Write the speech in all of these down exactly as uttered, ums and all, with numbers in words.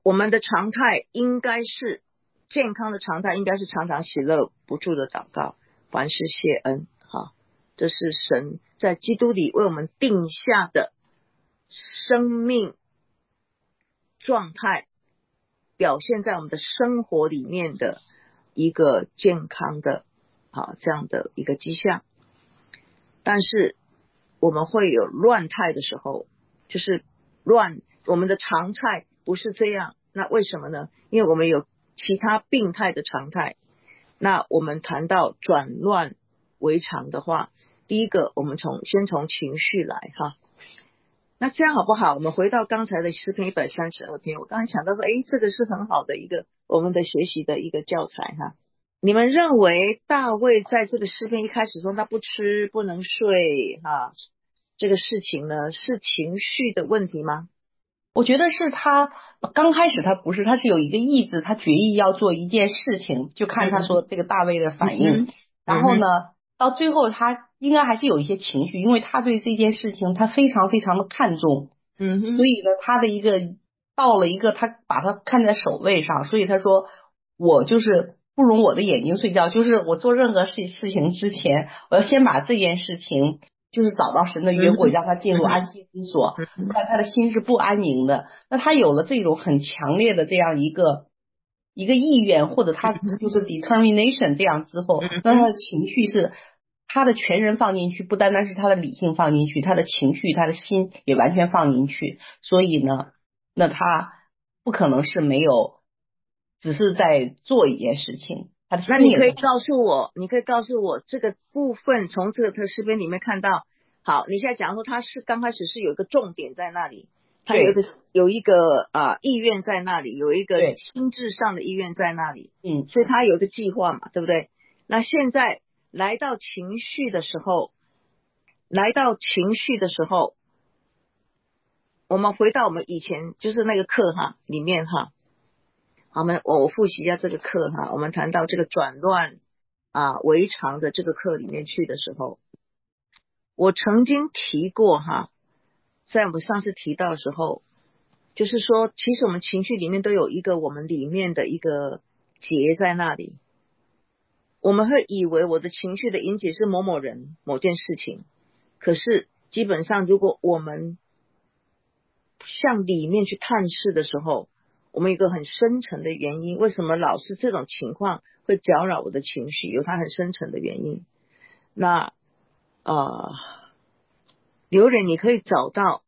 我们的常态应该是健康的常态，应该是常常喜乐不住的祷告，凡事谢恩。好，这是神在基督里为我们定下的生命状态，表现在我们的生活里面的一个健康的好这样的一个迹象。但是我们会有乱态的时候，就是乱，我们的常态不是这样，那为什么呢？因为我们有其他病态的常态。那我们谈到转乱为常的话，第一个我们从先从情绪来哈。那这样好不好？我们回到刚才的诗篇一百三十二篇，我刚才想到说，诶，这个是很好的一个我们的学习的一个教材哈。你们认为大卫在这个诗篇一开始说他不吃不能睡哈，这个事情呢是情绪的问题吗？ 我觉得是他刚开始他不是，他是有一个意志，他决意要做一件事情，就看他说这个大卫的反应。 嗯哼然后呢， 嗯哼到最后他应该还是有一些情绪，因为他对这件事情他非常非常的看重， 嗯哼所以呢，他的一个到了一个他把他看在首位上，所以他说我就是不容我的眼睛睡觉，就是我做任何事事情之前，我要先把这件事情就是找到神的约会， 嗯哼让他进入安息之所， 嗯哼不然他的心是不安宁的。那他有了这种很强烈的这样一个一个意愿，或者他就是 determination 这样之后，那他的情绪是他的全人放进去，不单单是他的理性放进去，他的情绪他的心也完全放进去。所以呢，那他不可能是没有只是在做一件事情，他的那心也在。 你可以告诉我，你可以告诉我这个部分从这个诗篇里面看到，好，你现在讲说他是刚开始是有一个重点在那里，他有一个有一个啊、呃、意愿在那里，有一个对， 心智上的意愿在那里， 嗯， 所以他有一个计划嘛，对不对？那现在来到情绪的时候，来到情绪的时候，我们回到我们以前就是那个课哈里面哈，好，我们我我复习一下这个课哈，我们谈到这个转乱啊为常的这个课里面去的时候，我曾经提过哈，在我们上次提到的时候，就是说其实我们情绪里面都有一个我们里面的一个结在那里，我们会以为我的情绪的引起是某某人某件事情，可是基本上如果我们向里面去探视的时候，我们有一个很深层的原因，为什么老是这种情况会搅扰我的情绪，有它很深层的原因。那呃，刘蕊你可以找到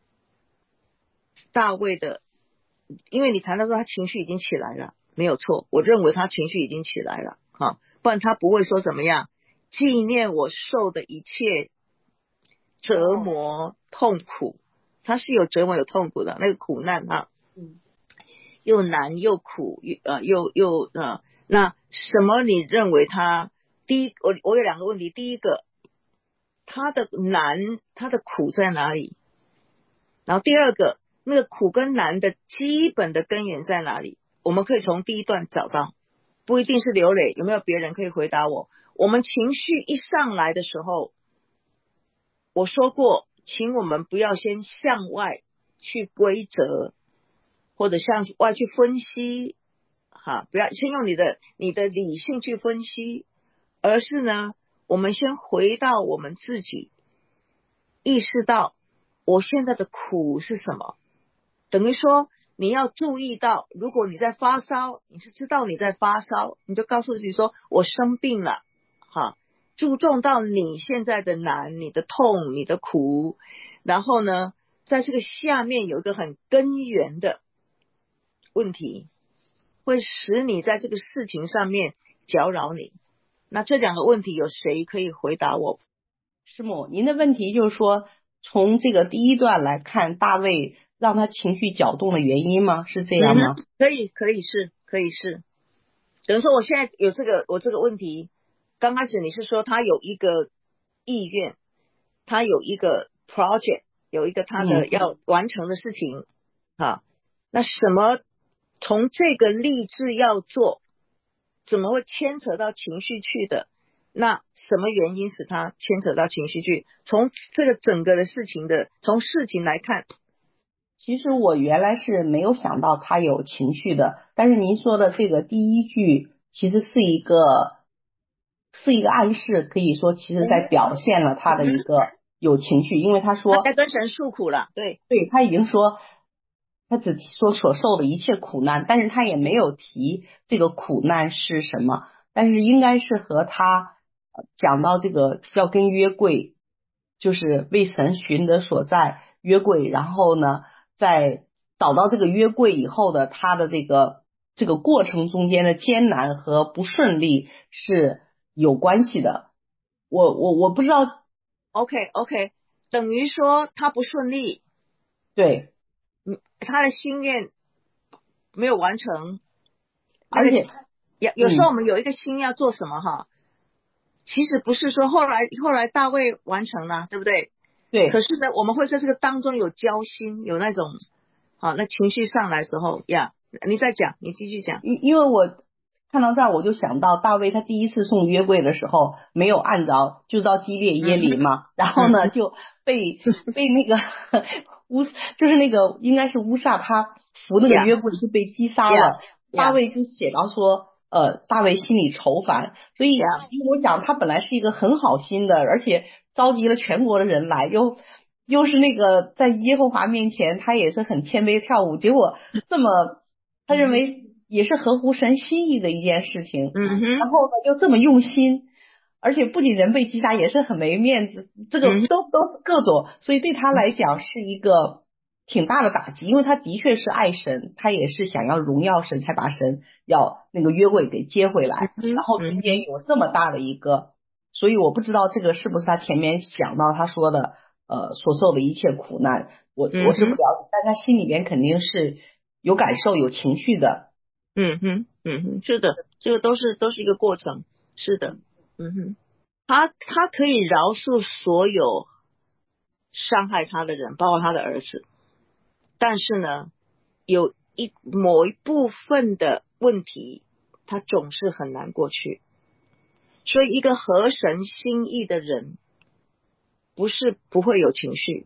大卫的，因为你谈到说他情绪已经起来了，没有错，我认为他情绪已经起来了哈，不然他不会说怎么样纪念我受的一切折磨痛苦，他是有折磨有痛苦的那个苦难哈， 嗯， 又难又苦，又呃又又呃，那什么你认为他第一，我我有两个问题，第一个他的难他的苦在哪里？然后第二个那个苦跟难的基本的根源在哪里？我们可以从第一段找到，不一定是刘磊，有没有别人可以回答我？我们情绪一上来的时候，我说过，请我们不要先向外去规则，或者向外去分析，哈，不要先用你的你的理性去分析，而是呢，我们先回到我们自己，意识到我现在的苦是什么。等于说你要注意到，如果你在发烧，你是知道你在发烧，你就告诉自己说我生病了，哈，注重到你现在的难，你的痛，你的苦，然后呢，在这个下面有一个很根源的问题，会使你在这个事情上面搅扰你。那这两个问题有谁可以回答我？ 师母，您的问题就是说，从这个第一段来看，大卫让他情绪搅动的原因吗？是这样吗？ 嗯，可以，可以是，可以是。等于说，我现在有这个，我这个问题，刚开始你是说他有一个意愿，他有一个 project，有一个他的嗯， 要完成的事情，哈，那什么从这个立志要做，怎么会牵扯到情绪去的？那什么原因使他牵扯到情绪去？从这个整个的事情的，从事情来看， 其实我原来是没有想到他有情绪的，但是您说的这个第一句其实是一个是一个暗示，可以说其实在表现了他的一个有情绪，因为他说他在跟神诉苦了，对对，他已经说他只提说所受的一切苦难，但是他也没有提这个苦难是什么，但是应该是和他呃讲到这个要跟约柜，就是为神寻得所在约柜，然后呢在找到这个约柜以后的他的这个这个过程中间的艰难和不顺利是有关系的。我我我不知道。 ，OK OK，等于说他不顺利， 对， 嗯，他的心愿没有完成，那个而且有有时候我嗯们有一个心要做什么哈，其实不是说后来后来大卫完成了，对不对？可对。 是呢，我们会在这个当中有交心，有那种好，那情绪上来的时候呀，你再讲，你继续讲。 因因为我看到这儿，我就想到大卫他第一次送约柜的时候，没有按着，就到基列耶嗯琳嘛，然后嗯呢就被被那个乌，就是那个应该是乌撒他扶那个呀约柜就被击杀呀了。大呀卫就写到说，呃，大卫心里愁烦，所以呀， 因为我想他本来是一个很好心的，而且召集了全国的人来，又又是那个在耶和华面前，他也是很谦卑跳舞，结果这么。他认为也是合乎神心意的一件事情， 嗯哼然后呢又这么用心，而且不仅人被击杀，也是很没面子，这个嗯哼都都是各种，所以对他来讲是一个挺大的打击，因为他的确是爱神，他也是想要荣耀神，才把神要那个约柜给接回来，然嗯后中间嗯哼有这么大的一个，所以我不知道这个是不是他前面讲到他说的呃所受的一切苦难，我我是不了嗯哼解，但他心里边肯定是有感受、有情绪的。 嗯哼嗯哼，是的，这个都是都是一个过程，是的，嗯哼，他他可以饶恕所有伤害他的人，包括他的儿子，但是呢，有一某一部分的问题，他总是很难过去。所以，一个合神心意的人，不是不会有情绪。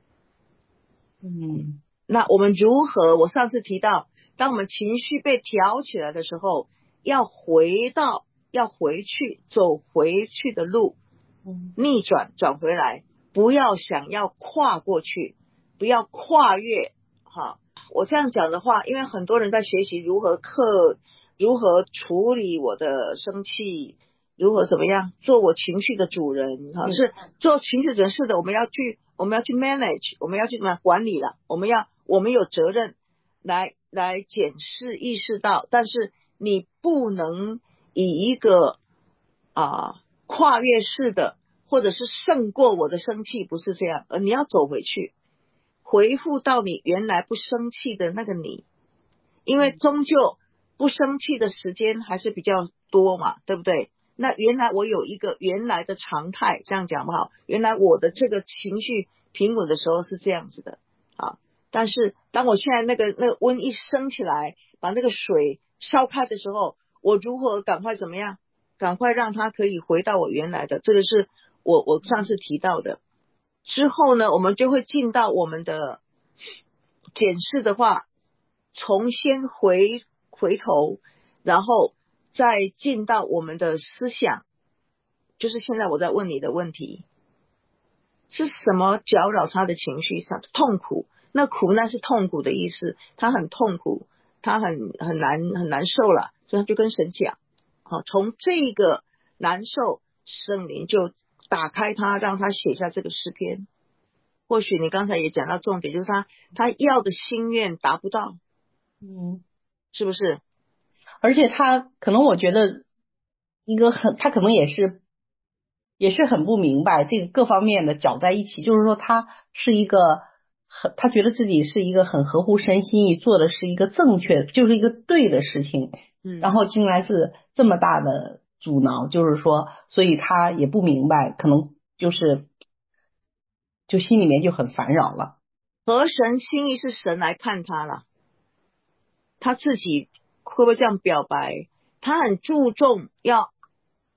嗯那我们如何？我上次提到，当我们情绪被挑起来的时候，要回到，要回去，走回去的路， 嗯逆转转回来，不要想要跨过去，不要跨越。哈，我这样讲的话，因为很多人在学习如何克，如何处理我的生气，如何怎么样做我情绪的主人。哈， 嗯是做情绪主人，是的，我们要去，我们要去 manage，我们要去怎么样管理了，我们要，我们有责任来来检视意识到，但是你不能以一个啊跨越式的，或者是胜过我的生气，不是这样，而你要走回去，回复到你原来不生气的那个你，因为终究不生气的时间还是比较多嘛，对不对？那原来我有一个原来的常态，这样讲不好，原来我的这个情绪平稳的时候是这样子的啊，但是当我现在那个那个温一升起来，把那个水烧开的时候，我如何赶快怎么样？赶快让它可以回到我原来的，这个是我我上次提到的。之后呢，我们就会进到我们的检视的话，从先回回头，然后再进到我们的思想，就是现在我在问你的问题，是什么搅扰他的情绪上痛苦？那苦难是痛苦的意思，他很痛苦，他很很难很难受了，所以他就跟神讲，好，从这个难受，圣灵就打开他，让他写下这个诗篇。或许你刚才也讲到重点，就是他他要的心愿达不到， 嗯， 是不是？ 而且他可能我觉得一个很，他可能也是也是很不明白这个各方面的搅在一起，就是说他是一个很，他觉得自己是一个很合乎神心意，做的是一个正确，就是一个对的事情， 嗯然后竟然是这么大的阻挠，就是说，所以他也不明白，可能就是就心里面就很烦扰了。 合神心意是神来看他了，他自己会不会这样表白？他很注重要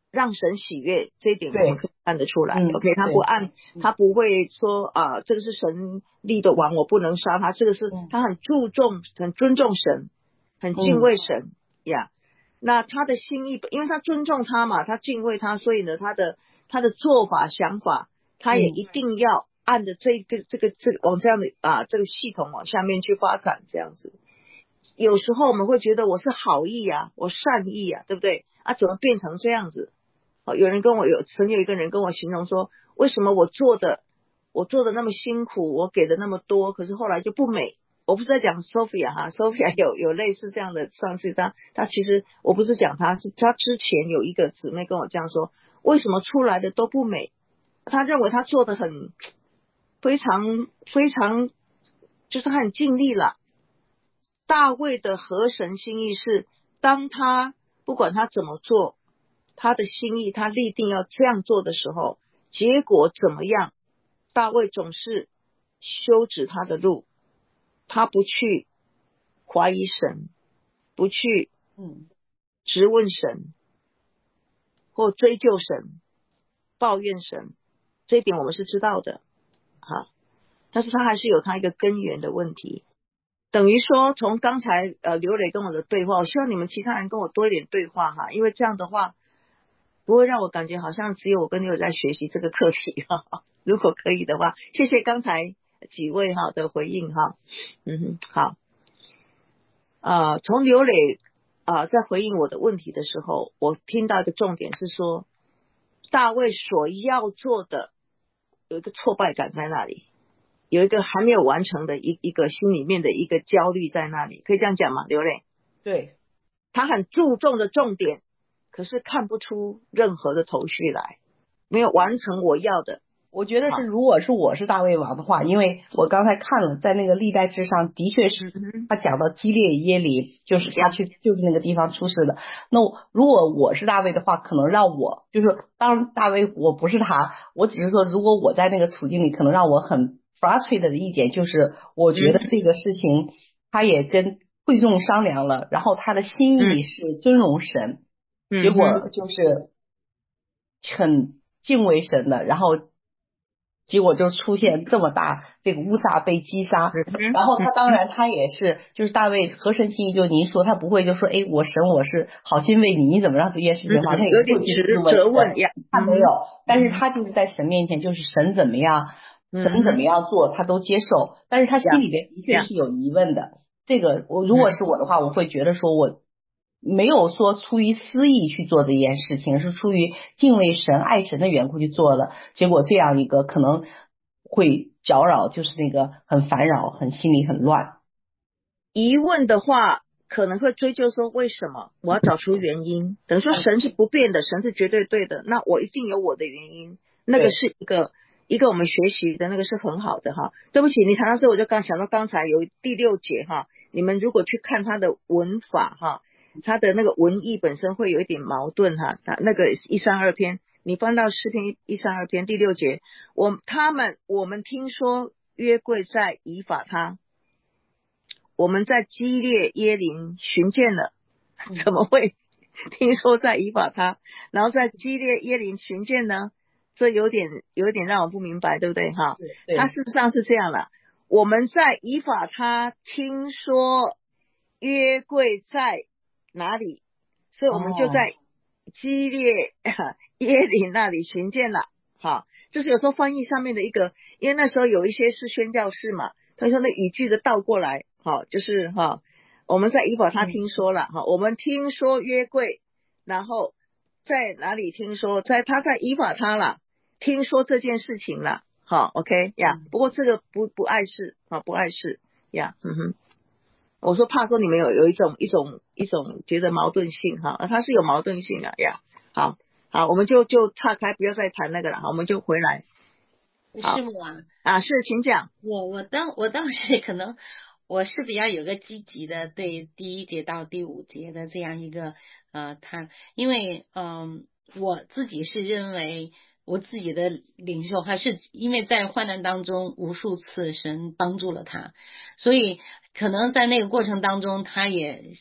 让神喜悦，这一点我们可以看得出来。 嗯、 OK， 他不按，他不会说啊、呃，这个是神立的王，我不能杀他。这个是、嗯、他很注重、很尊重神，很敬畏神呀。嗯 yeah. 那他的心意，因为他尊重他嘛，他敬畏他，所以呢，他的他的做法、想法，他也一定要按着这个、这个、这个往这样的啊这个系统往下面去发展，这样子。有时候我们会觉得我是好意啊，我善意啊，对不对？啊，怎么变成这样子？哦，有人跟我有曾有一个人跟我形容说，为什么我做的我做的那么辛苦，我给的那么多，可是后来就不美。我不是在讲 Sophia 哈 ，Sophia 有有类似这样的上司，他他其实我不是讲他，是他之前有一个姊妹跟我这样说，为什么出来的都不美？他认为他做的很非常非常，就是他很尽力了。大卫的合神心意是，当他不管他怎么做，他的心意他立定要这样做的时候，结果怎么样？大卫总是修直他的路，他不去怀疑神，不去质问神，或追究神，抱怨神，这一点我们是知道的哈。但是他还是有他一个根源的问题。等于说从刚才呃刘磊跟我的对话，我希望你们其他人跟我多一点对话哈，因为这样的话不会让我感觉好像只有我跟刘磊在学习这个课题哈。如果可以的话，谢谢刚才几位哈的回应哈。嗯哼，好。啊、呃，从刘磊啊、呃、在回应我的问题的时候，我听到一个重点是说，大卫所要做的有一个挫败感在那里。有一个还没有完成的一一个心里面的一个焦虑在那里，可以这样讲吗？刘磊， 对， 他很注重的重点，可是看不出任何的头绪来，没有完成我要的。 我觉得是，如果是我是大卫王的话，因为我刚才看了，在那个历代志上的确是他讲到基列耶琳，就是他去就是那个地方出事的。那如果我是大卫的话，可能让我就是，当然大卫我不是他，我只是说，如果我在那个处境里，可能让我很frustrated 的一点就是，我觉得这个事情他也跟会众商量了，然后他的心意是尊荣神， 嗯、 结果就是很敬畏神的，然后结果就出现这么大这个乌撒被击杀，然后他当然他也是就是大卫合神心意，就您说他不会就说哎我神我是好心为你，你怎么让这件事情发生？ 有点质责问呀， 他没有，但是他就是在神面前就是神怎么样。神怎么样做他都接受，但是他心里边的确是有疑问的。这个我如果是我的话，我会觉得说我没有说出于私意去做这件事情，是出于敬畏神爱神的缘故去做的，结果这样一个可能会搅扰，就是那个很烦扰，很心里很乱。 疑问的话可能会追究说为什么，我要找出原因。等于说神是不变的，神是绝对对的，那我一定有我的原因，那个是一个一个我们学习的那个是很好的哈。对不起，你谈到这我就刚想到刚才有第六节哈，你们如果去看它的文法哈，它的那个文意本身会有一点矛盾哈。那个一三二篇，你翻到诗篇一三二篇第六节，我他们我们听说约柜在以法他，我们在基列耶琳寻见了，怎么会听说在以法他，然后在基列耶琳寻见呢？这有点有一点让我不明白，对不对哈？他事实上是这样的，我们在以法他听说约柜在哪里，所以我们就在基列耶琳那里寻见了。好，这是有时候翻译上面的一个，因为那时候有一些是宣教士嘛，他说那语句的倒过来，好，就是哈，我们在以法他听说了，哈、嗯，我们听说约柜，然后在哪里听说，在他在以法他了。听说这件事情了，好 ，OK 呀、yeah, 不过这个不不碍事啊，不碍事呀， yeah, 嗯哼，我说怕说你们有有一种一种一种觉得矛盾性哈，它是有矛盾性的呀， yeah, 好，好，我们就就岔开，不要再谈那个了，好，我们就回来。 师母啊， 啊是，请讲。 我我当我倒是可能我是比较有个积极的对第一节到第五节的这样一个呃谈，因为嗯、呃、我自己是认为。我自己的领袖还是因为在患难当中无数次神帮助了他，所以可能在那个过程当中他也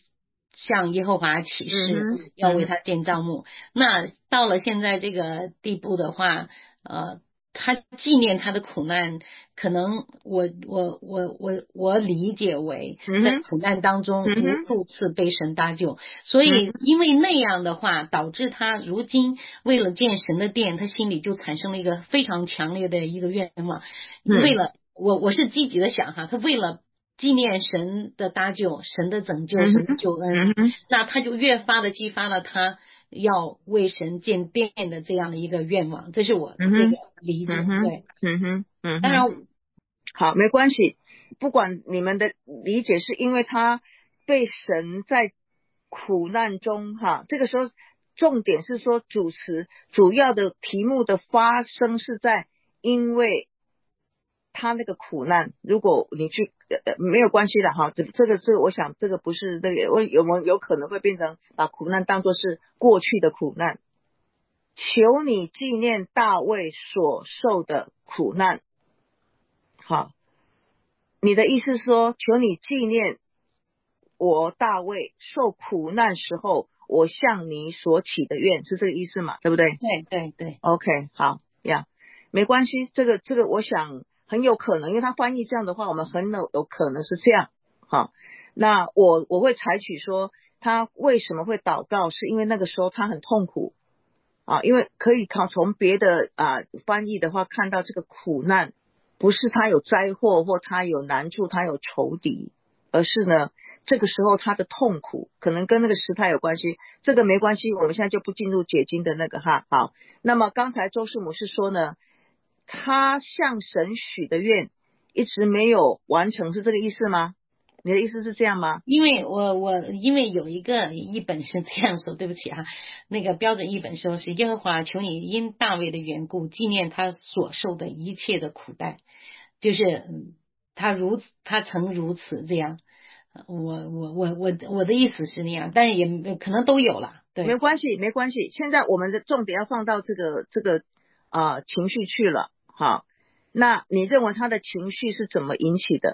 向耶和华起誓， 嗯要为他建造墓。那到了现在这个地步的话，呃，他纪念他的苦难，可能我我我我我理解为在苦难当中无数次被神搭救，所以因为那样的话，导致他如今为了建神的殿，他心里就产生了一个非常强烈的一个愿望，为了我我是积极的想哈，他为了纪念神的搭救、神的拯救、神的救恩，那他就越发的激发了他要为神建殿的这样的一个愿望，这是我这个理解。对， 嗯哼，嗯哼， 当然好，没关系，不管你们的理解是因为他被神在苦难中哈，这个时候重点是说主词主要的题目的发生是在因为他那个苦难，如果你去呃没有关系的哈，这这个这个我想这个不是那个我有没有可能会变成把苦难当作是过去的苦难。求你纪念大卫所受的苦难。好，你的意思是说求你纪念我大卫受苦难时候我向你所起的愿，是这个意思嘛？对不对？ 对对对 OK， 好呀， yeah, 没关系，这个这个我想很有可能，因为他翻译这样的话我们很有有可能是这样。好，那我我会采取说他为什么会祷告，是因为那个时候他很痛苦啊，因为可以从别的啊翻译的话看到这个苦难不是他有灾祸或他有难处他有仇敌，而是呢这个时候他的痛苦可能跟那个时态有关系，这个没关系，我们现在就不进入解经的那个哈。好，那么刚才周师母是说呢他向神许的愿一直没有完成，是这个意思吗？你的意思是这样吗？ 因为我我因为有一个译本是这样说，对不起啊，那个标准译本说是耶和华求你因大卫的缘故纪念他所受的一切的苦难，就是他如此他曾如此这样，我我我我我的意思是那样，但是也可能都有了。对， 没关系没关系，现在我们的重点要放到这个这个啊、呃、情绪去了。好，那你认为他的情绪是怎么引起的？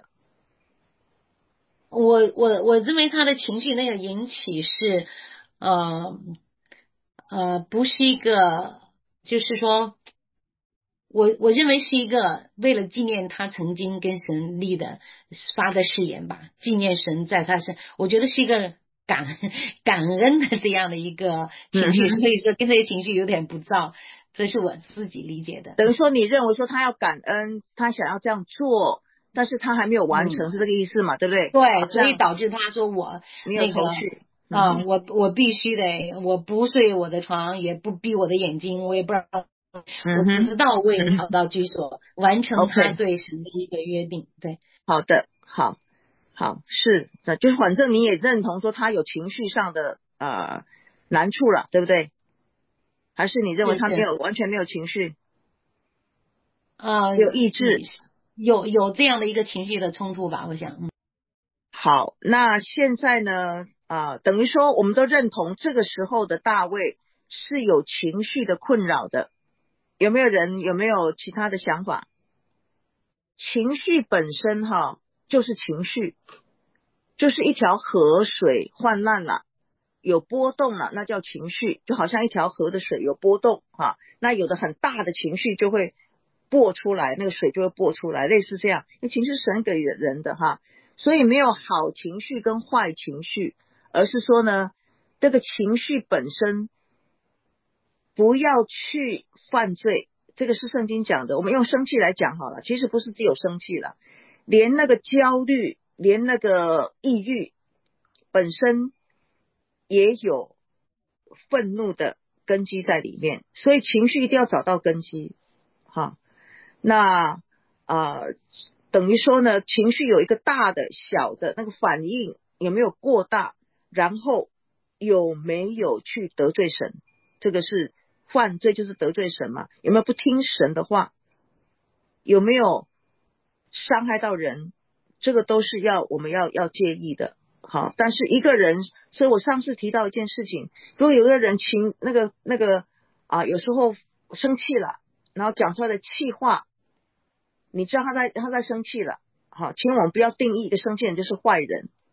我我我认为他的情绪那个引起是呃呃不是一个，就是说我我认为是一个为了纪念他曾经跟神立的发的誓言吧，纪念神在他身，我觉得是一个感感恩的这样的一个情绪，所以说跟这些情绪有点不照，这是我自己理解的。 等于说你认为说他要感恩，他想要这样做，但是他还没有完成，嗯、是这个意思嘛？对不对？ 对，所以导致他说我那个啊、嗯，我我必须得，我不睡我的床，也不闭我的眼睛，我也不让。我直到为找到居所，嗯、完成他对神的一个约定。 Okay. 对， 好的，好，好，是的，就是反正你也认同说他有情绪上的呃难处了，对不对？还是你认为他没有完全没有情绪？ 啊、呃， 有意志， 有有这样的一个情绪的冲突吧，我想。嗯， 好，那现在呢？啊、呃，等于说我们都认同这个时候的大卫是有情绪的困扰的。有没有人有没有其他的想法？情绪本身哈就是情绪，就是一条河水泛滥了，有波动了，那叫情绪，就好像一条河的水有波动哈，那有的很大的情绪就会爆出来，那个水就会爆出来，类似这样，因为情绪是神给人的哈，所以没有好情绪跟坏情绪，而是说呢，这个情绪本身不要去犯罪，这个是圣经讲的，我们用生气来讲好了，其实不是只有生气了，连那个焦虑，连那个抑郁本身也有愤怒的根基在里面，所以情绪一定要找到根基哈。那啊、呃，等于说呢，情绪有一个大的小的那个反应有没有过大，然后有没有去得罪神，这个是犯罪，就是得罪神嘛，有没有不听神的话，有没有伤害到人，这个都是要我们要要介意的。好，但是一个人，所以我上次提到一件事情，如果有一个人情那个那个啊，有时候生气了，然后讲出来的气话，你知道他在他在生气了，好，请我们不要定义一个生气人就是坏人，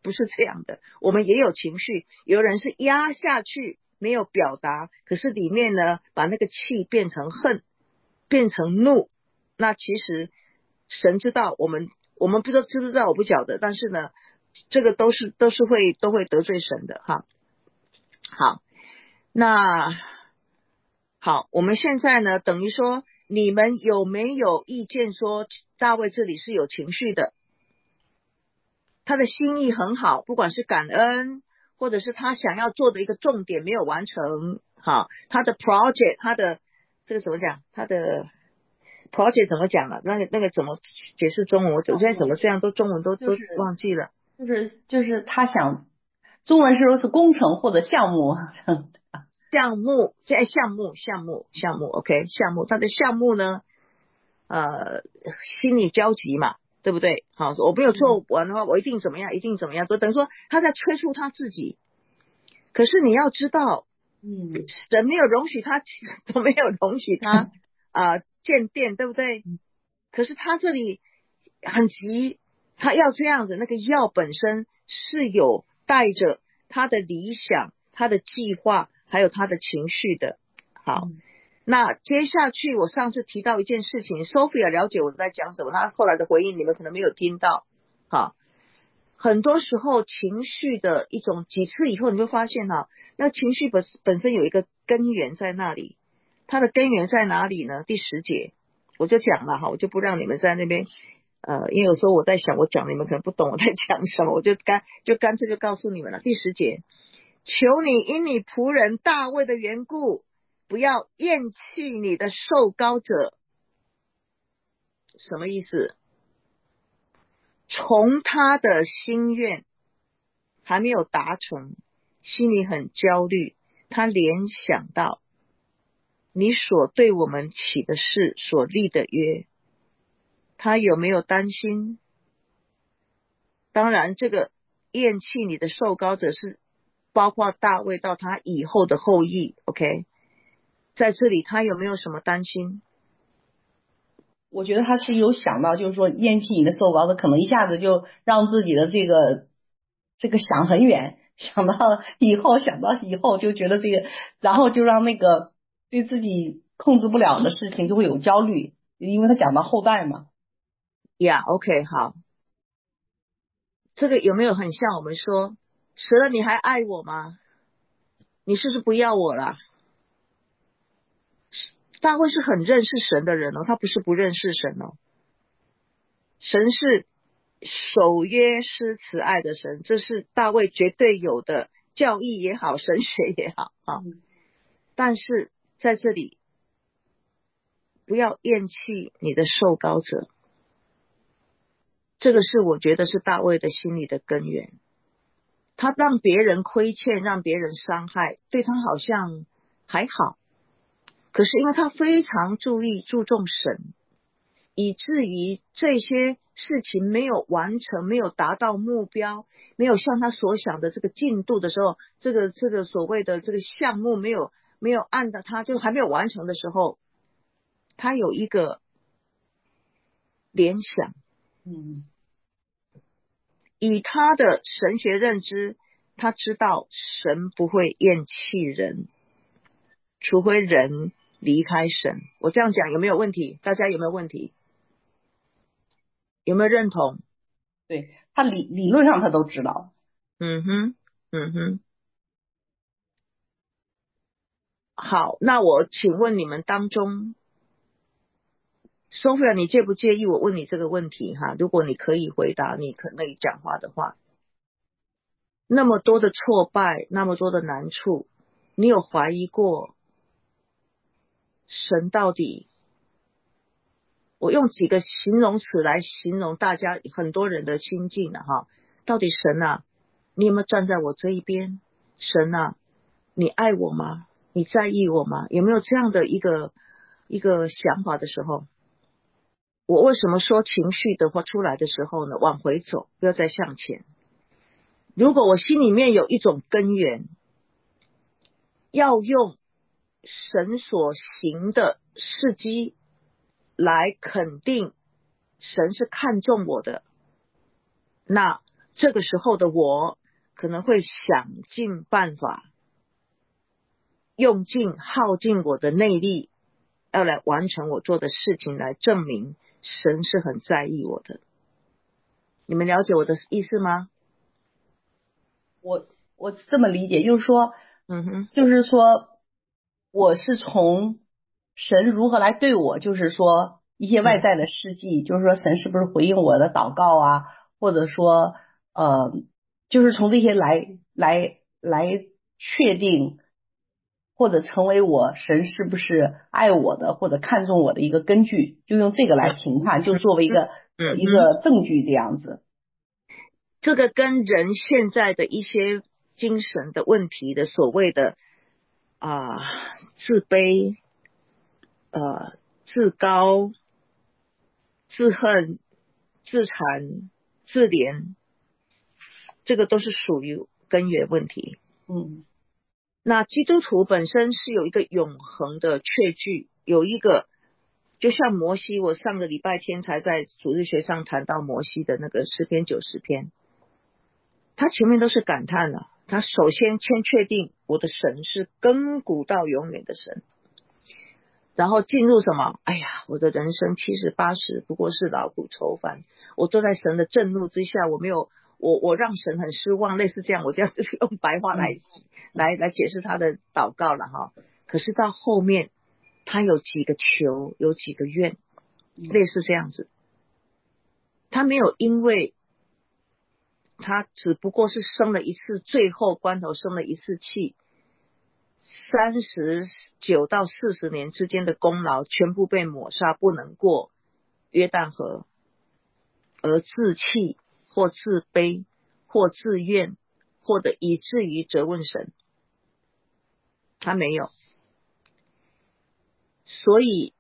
不是这样的，我们也有情绪，有人是压下去没有表达，可是里面呢把那个气变成恨，变成怒。那其实神知道，我们我们不知道知不知道，我不晓得，但是呢这个都是都是会都会得罪神的哈。好，那好，我们现在呢等于说，你们有没有意见说大卫这里是有情绪的？他的心意很好，不管是感恩，或者是他想要做的一个重点没有完成，好，他的 project， 他的这个怎么讲？他的 project 怎么讲了？那个那个怎么解释中文？我现在怎么这样都中文都、 就是、 都忘记了。 就是就是他想，中文是说是工程或者项目。 项目，在项目项目项目 OK 项目，他的项目呢呃心里焦急嘛，对不对？好，我没有做完的话，我一定怎么样，一定怎么样，都等于说他在催促他自己。可是你要知道， 嗯， 神没有容许他，都没有容许他啊、呃、建殿，对不对？可是他这里很急，他要这样子，那个药本身是有带着他的理想、他的计划，还有他的情绪的。好。嗯，那接下去我上次提到一件事情 Sophia 了解我在讲什么，她后来的回应你们可能没有听到。好，很多时候情绪的一种几次以后你就发现哈，那情绪本本身有一个根源在那里，它的根源在哪里呢？第十节我就讲了哈，我就不让你们在那边呃，因为有时候我在想我讲你们可能不懂我在讲什么，我就干就干脆就告诉你们了。第十节，求你因你仆人大卫的缘故，不要厌弃你的受膏者。什么意思？从他的心愿还没有达成，心里很焦虑，他联想到你所对我们起的事，所立的约，他有没有担心？当然这个厌弃你的受膏者是包括大卫到他以后的后裔 OK， 在这里他有没有什么担心？ 我觉得他是有想到，就是说厌弃你的受膏者，可能一下子就让自己的这个这个想很远，想到以后，想到以后就觉得这个，然后就让那个对自己控制不了的事情就会有焦虑，因为他讲到后代嘛。 呀、yeah, OK 好，这个有没有很像我们说，神了你还爱我吗？你是不是不要我了？大卫是很认识神的人哦，他不是不认识神哦。神是守约施慈爱的神，这是大卫绝对有的教义也好，神学也好啊。但是在这里，不要厌弃你的受膏者，这个是我觉得是大卫的心里的根源。他让别人亏欠，让别人伤害，对他好像还好，可是因为他非常注意注重神，以至于这些事情没有完成，没有达到目标，没有像他所想的这个进度的时候，这个这个所谓的这个项目没有没有按照他就还没有完成的时候，他有一个联想。 嗯， 以他的神学认知，他知道神不会厌弃人，除非人离开神。我这样讲有没有问题？大家有没有问题？有没有认同？ 对，他理理论上他都知道。 嗯哼，嗯哼。好，那我请问你们当中 Sophia 你介不介意我问你这个问题哈？如果你可以回答，你可以讲话的话，那么多的挫败，那么多的难处，你有怀疑过神到底？我用几个形容词来形容大家很多人的心境啊哈，到底神啊，你有没有站在我这一边？神啊，你爱我吗？你在意我吗？有没有这样的一个一个想法的时候？我为什么说情绪的话出来的时候呢，往回走，不要再向前。如果我心里面有一种根源，要用神所行的事迹来肯定神是看重我的，那这个时候的我可能会想尽办法，用尽耗尽我的内力，要来完成我做的事情，来证明神是很在意我的。你们了解我的意思吗？ 我我这么理解，就是说， 嗯哼， 就是说，我是从神如何来对我，就是说一些外在的事迹，嗯、就是说神是不是回应我的祷告啊，或者说呃，就是从这些来来来确定，或者成为我神是不是爱我的，或者看重我的一个根据，就用这个来评判，就作为一个、 嗯、 一个证据这样子。 这个跟人现在的一些精神的问题的所谓的啊、呃、自卑、呃自高、自恨、自残、自怜，这个都是属于根源问题。 嗯， 那基督徒本身是有一个永恒的确据，有一个就像摩西，我上个礼拜天才在主日学上谈到摩西的那个诗篇九十篇，他前面都是感叹了，他首先先确定我的神是亘古到永远的神，然后进入什么？哎呀，我的人生七十八十不过是劳苦愁烦，我坐在神的震怒之下，我没有我我让神很失望，类似这样，我这样子用白话来、嗯、来来解释他的祷告了哈。可是到后面他有几个求，有几个愿，类似这样子，他没有因为他只不过是生了一次，最后关头生了一次气，三十九到四十年之间的功劳全部被抹杀，不能过约旦河，而自弃或自卑或自怨，或者以至于责问神，他没有。所以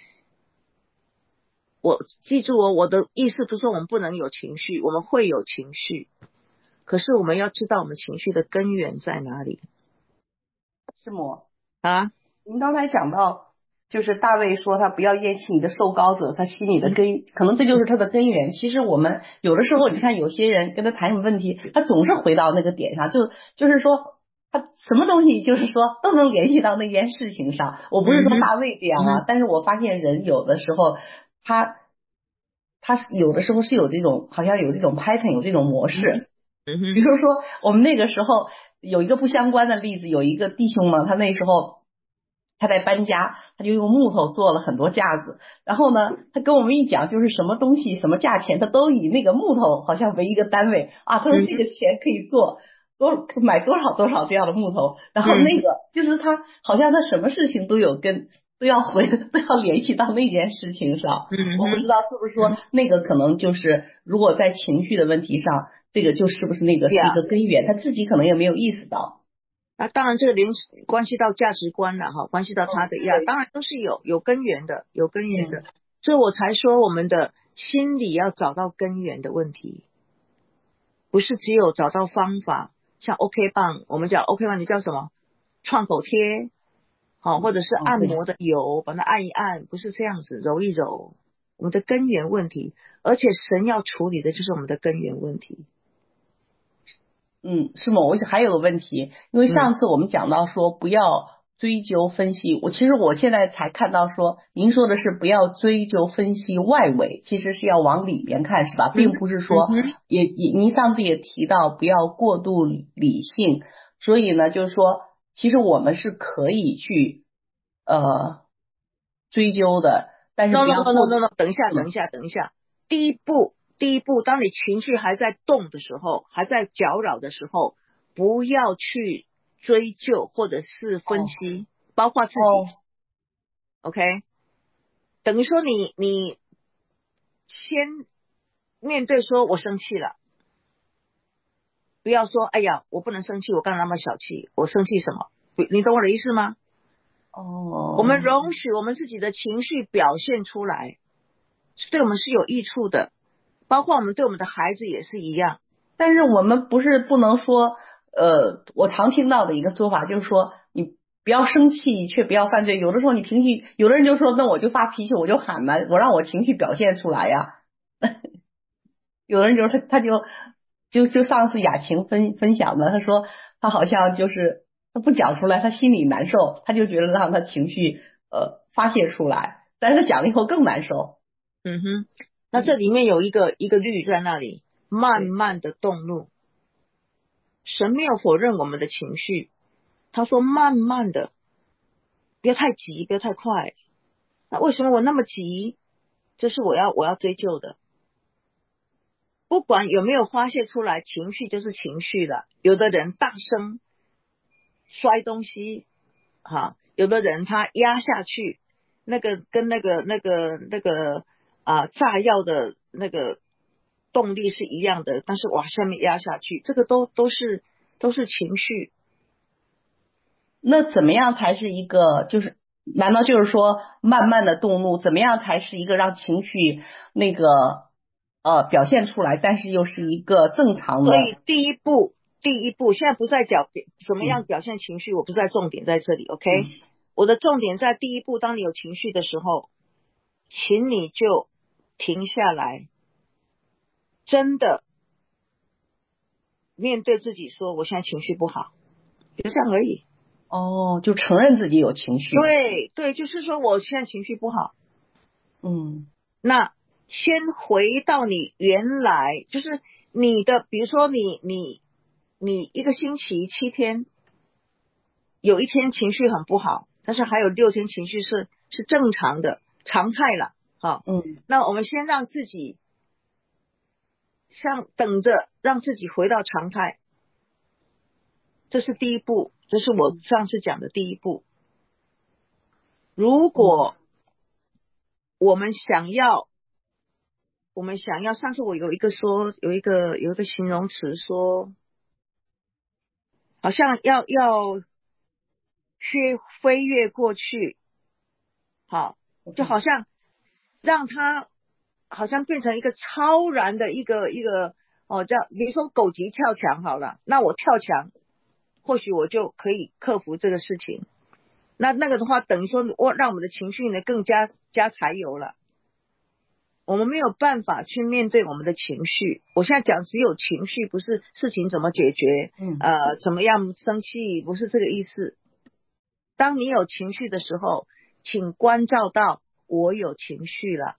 我记住哦，我的意思不是我们不能有情绪，我们会有情绪，可是我们要知道我们情绪的根源在哪里。 师母啊， 您刚才讲到就是大卫说他不要厌弃你的受膏者，他心里的根、嗯、可能这就是他的根源。其实我们有的时候你看有些人跟他谈什么问题，他总是回到那个点上，就就是说他什么东西就是说都能联系到那件事情上。我不是说大卫这样啊、嗯、但是我发现人有的时候他他有的时候是有这种好像有这种 pattern 有这种模式、嗯、比如说我们那个时候有一个不相关的例子，有一个弟兄嘛，他那时候他在搬家，他就用木头做了很多架子，然后呢他跟我们一讲就是什么东西什么价钱，他都以那个木头好像为一个单位啊，他说这个钱可以做多买多少多少这样的木头，然后那个就是他好像他什么事情都有跟都要回都要联系到那件事情上。我不知道是不是说那个可能就是如果在情绪的问题上，这个就是不是那个是一个根源，他自己可能也没有意识到。 那当然这个联系关系到价值观了哈，关系到他的呀、哦，当然都是有有根源的，有根源的、嗯、所以我才说我们的心理要找到根源的问题，不是只有找到方法，像 OK 棒，我们讲 OK 棒你叫什么创口贴好，或者是按摩的油、哦、把它按一按，不是这样子揉一揉，我们的根源问题，而且神要处理的就是我们的根源问题。 嗯，是吗？我还有个问题，因为上次我们讲到说不要追究分析，我、嗯、其实我现在才看到说您说的是不要追究分析外围，其实是要往里面看是吧、嗯、并不是说、嗯、也也您上次也提到不要过度理性，所以呢就是说其实我们是可以去呃追究的，但是不要 no, no, no, no, no, no, 等一下等一下等一下，第一步第一步，当你情绪还在动的时候，还在搅扰的时候，不要去追究或者是分析、哦、包括自己、哦、OK， 等于说你你先面对说我生气了，不要说哎呀我不能生气，我干那么小气，我生气什么，你懂我的意思吗？ 哦， 我们容许我们自己的情绪表现出来，对我们是有益处的，包括我们对我们的孩子也是一样。 但是我们不是不能说呃，我常听到的一个说法就是说你不要生气却不要犯罪，有的时候你情绪，有的人就说那我就发脾气我就喊了，我让我情绪表现出来呀有的人就是他就就就上次雅琴分分享的，她说她好像就是她不讲出来，她心里难受，她就觉得让她情绪呃发泄出来，但是她讲了以后更难受。 嗯哼，那这里面有一个一个律在那里，慢慢的动怒。神没有否认我们的情绪，他说慢慢的，不要太急，不要太快。那为什么我那么急？这是我要我要追究的。不管有没有发泄出来，情绪就是情绪了。有的人大声摔东西，哈，有的人他压下去，那个跟那个那个那个啊炸药的那个动力是一样的，但是往下面压下去，这个都都是都是情绪。 那怎么样才是一个就是难道就是说慢慢的动怒，怎么样才是一个让情绪那个呃表现出来，但是又是一个正常的？ 所以第一步第一步现在不在表怎么样表现情绪，嗯、我不在重点在这里 OK、嗯、我的重点在第一步，当你有情绪的时候，请你就停下来，真的面对自己说我现在情绪不好，就这样而已。 哦，就承认自己有情绪。 对对，就是说我现在情绪不好。 嗯， 那先回到你原来就是你的，比如说你你你一个星期七天，有一天情绪很不好，但是还有六天情绪是是正常的常态了。好， 嗯， 那我们先让自己像等着让自己回到常态，这是第一步，这是我上次讲的第一步。如果我们想要我们想要上次我有一个说有一个有一个形容词说好像要要去飞跃过去，好，就好像让它好像变成一个超然的一个一个哦，叫比如说狗急跳墙好了，那我跳墙或许我就可以克服这个事情。那那个的话等于说我让我们的情绪呢更加加柴油了，我们没有办法去面对我们的情绪。我现在讲只有情绪，不是事情怎么解决， 嗯， 呃，怎么样生气，不是这个意思。当你有情绪的时候，请关照到我有情绪了，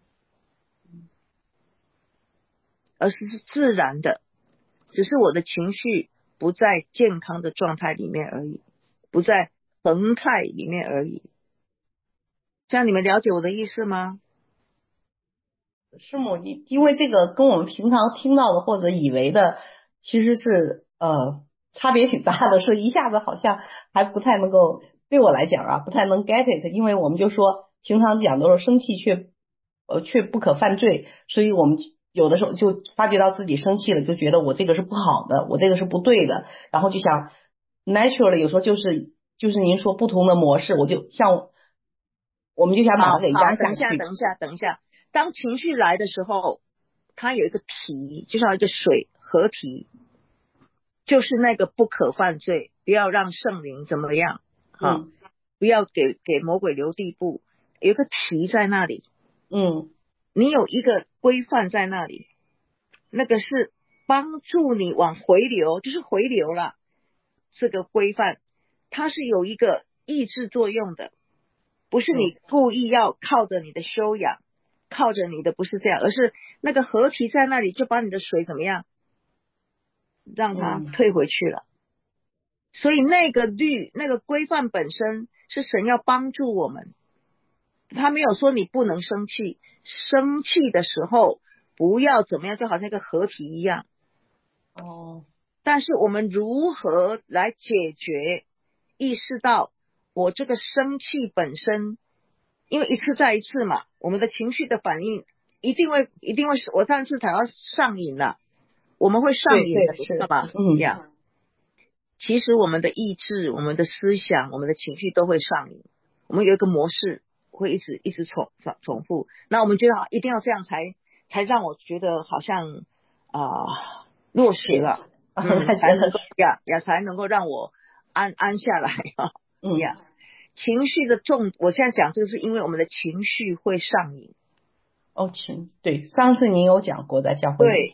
而是是自然的，只是我的情绪不在健康的状态里面而已，不在恒态里面而已。这样你们了解我的意思吗？ 师母，因因为这个跟我们平常听到的或者以为的其实是呃差别挺大的，是一下子好像还不太能够，对我来讲啊不太能 get it， 因为我们就说平常讲都是生气却呃却不可犯罪，所以我们有的时候就发觉到自己生气了，就觉得我这个是不好的，我这个是不对的，然后就想 naturally 有时候就是就是您说不同的模式，我就像我们就想把它给压下去。 好，等一下等一下等一下，当情绪来的时候，它有一个题，就像一个水河题，就是那个不可犯罪，不要让圣灵怎么样，好、嗯，不要给给魔鬼留地步，有一个题在那里， 嗯， 你有一个规范在那里，那个是帮助你往回流，就是回流了。这个规范它是有一个抑制作用的，不是你故意要靠着你的修养，靠着你的不是这样，而是那个河堤在那里就把你的水怎么样，让它退回去了。嗯、所以那个律那个规范本身是神要帮助我们，他没有说你不能生气，生气的时候不要怎么样，就好像一个河堤一样。 哦， 但是我们如何来解决，意识到我这个生气本身，因为一次再一次嘛，我们的情绪的反应一定会一定会，我上次谈到上瘾了，我们会上瘾的，知道吧？嗯，这样。其实我们的意志、我们的思想、我们的情绪都会上瘾，我们有一个模式会一直一直重重复，那我们觉得一定要这样才才让我觉得好像啊、呃、落实了。嗯，才能够呀呀，才能够让我安安下来啊。嗯呀，情绪的重，我现在讲这个是因为我们的情绪会上瘾。 哦，情对，上次您有讲过在教会里。 对，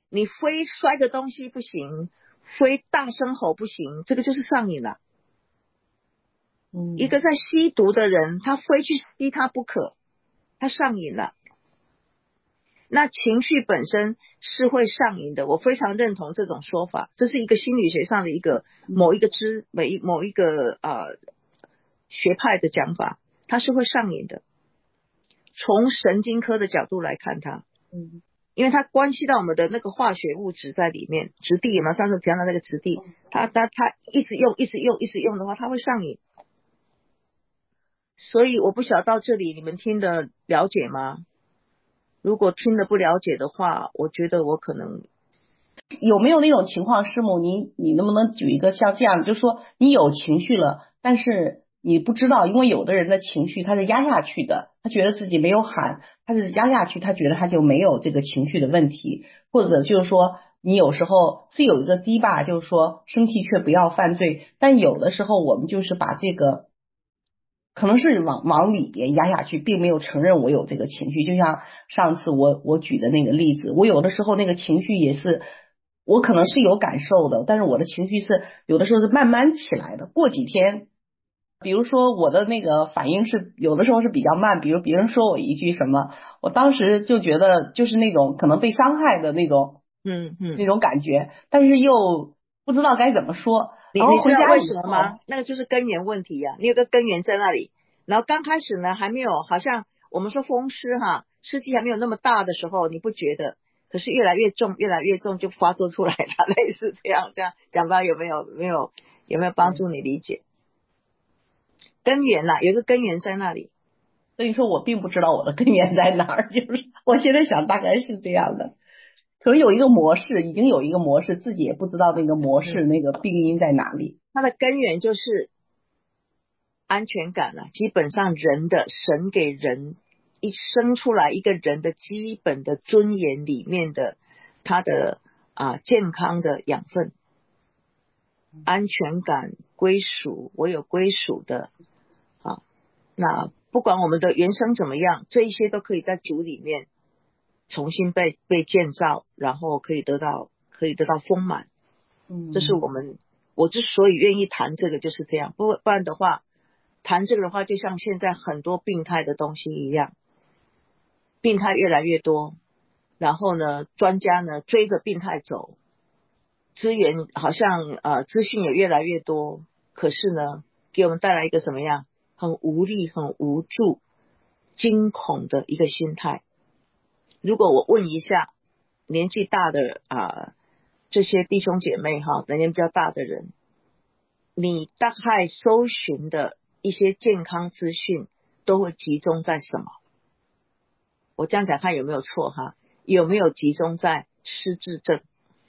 你非摔个东西不行，非大声吼不行，这个就是上瘾了。 嗯， 一个在吸毒的人，他非去吸他不可，他上瘾了。那情绪本身是会上瘾的，我非常认同这种说法，这是一个心理学上的一个某一个支每某一个呃学派的讲法，它是会上瘾的。从神经科的角度来看它， 嗯， 因为它关系到我们的那个化学物质在里面，质地有没有？上次讲到那个质地，它它它一直用一直用一直用的话，它会上瘾。所以我不晓得到这里你们听得了解吗？如果听得不了解的话，我觉得我可能有没有那种情况，师母，你你能不能举一个像这样，就是说你有情绪了，但是你不知道，因为有的人的情绪他是压下去的，他觉得自己没有喊，他是压下去，他觉得他就没有这个情绪的问题，或者就是说你有时候是有一个堤坝，就是说生气却不要犯罪，但有的时候我们就是把这个可能是往往里边压下去，并没有承认我有这个情绪。就像上次我我举的那个例子，我有的时候那个情绪也是，我可能是有感受的，但是我的情绪是有的时候是慢慢起来的。过几天，比如说我的那个反应是有的时候是比较慢，比如别人说我一句什么，我当时就觉得就是那种可能被伤害的那种， 嗯嗯， 那种感觉，但是又不知道该怎么说。 你然后你知道为回家以后， 什么吗？那个就是根源问题呀、啊，你有个根源在那里。然后刚开始呢，还没有，好像我们说风湿哈，湿气还没有那么大的时候，你不觉得？可是越来越重，越来越重就发作出来了，类似这样这样讲吧，有没有没有有没有帮助你理解？根源呐、啊，有一个根源在那里。 所以说我并不知道我的根源在哪儿，就是我现在想大概是这样的，可能有一个模式，已经有一个模式，自己也不知道那个模式、 嗯、 那个病因在哪里。 它的根源就是安全感啊，基本上人的神给人一生出来一个人的基本的尊严里面的他的啊健康的养分，安全感、归属，我有归属的啊。那不管我们的原生怎么样，这一些都可以在主里面重新被被建造，然后可以得到可以得到丰满。 嗯， 这是我们我之所以愿意谈这个就是这样，不不然的话。谈这个的话，就像现在很多病态的东西一样，病态越来越多，然后呢，专家呢追着病态走，资源好像呃资讯也越来越多，可是呢，给我们带来一个什么样很无力、很无助、惊恐的一个心态。如果我问一下年纪大的啊、呃、这些弟兄姐妹哈，年龄比较大的人，你大概搜寻的一些健康资讯都会集中在什么？我这样讲看有没有错哈？有没有集中在失智症？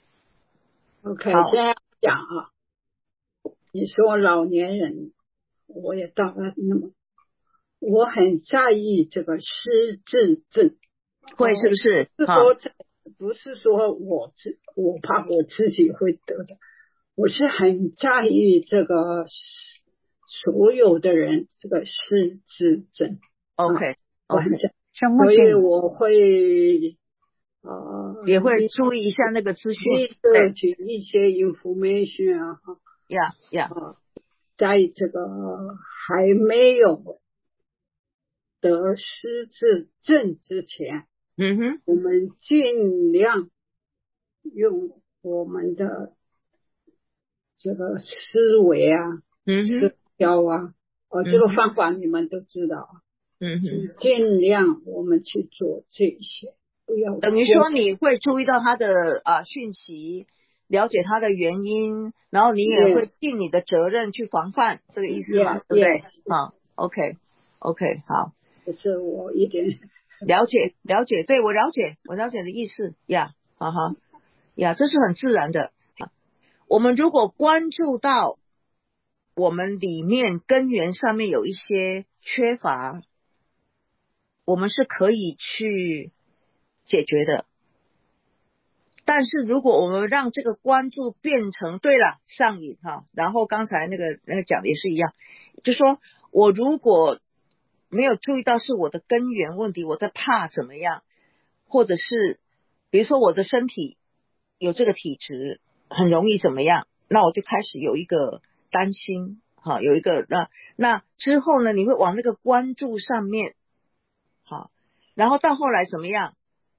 OK， 好， 现在讲啊，你说老年人，我也到了那么，我很在意这个失智症， 会是不是？ 是说这不是说我自我怕我自己会得的，我是很在意这个所有的人这个失智症。 OK， 我很 OK， 在意，所以我会呃也会注意一下那个资讯， 摄取一些 information 啊， 呀呀， 啊，在这个还没有得失智症之前， 嗯哼， 我们尽量用我们的这个思维啊、 嗯哼， 社交啊，呃，这个方法你们都知道， 嗯哼， 尽量我们去做这些，不要等于说你会注意到他的啊讯息，了解他的原因，然后你也会尽你的责任去防范，这个意思嘛， yeah, 对不对？ yes. 好 ，OK OK， 好， 这是我一点了解了解，对我了解我了解的意思呀，哈哈呀，这是很自然的。我们如果关注到我们里面根源上面有一些缺乏，我们是可以去解决的。但是如果我们让这个关注变成对了上瘾哈，然后刚才那个那个讲的也是一样，就说我如果没有注意到是我的根源问题，我在怕怎么样，或者是比如说我的身体有这个体质，很容易怎么样？那我就开始有一个担心，好，有一个那那之后呢，你会往那个关注上面，好，然后到后来怎么样？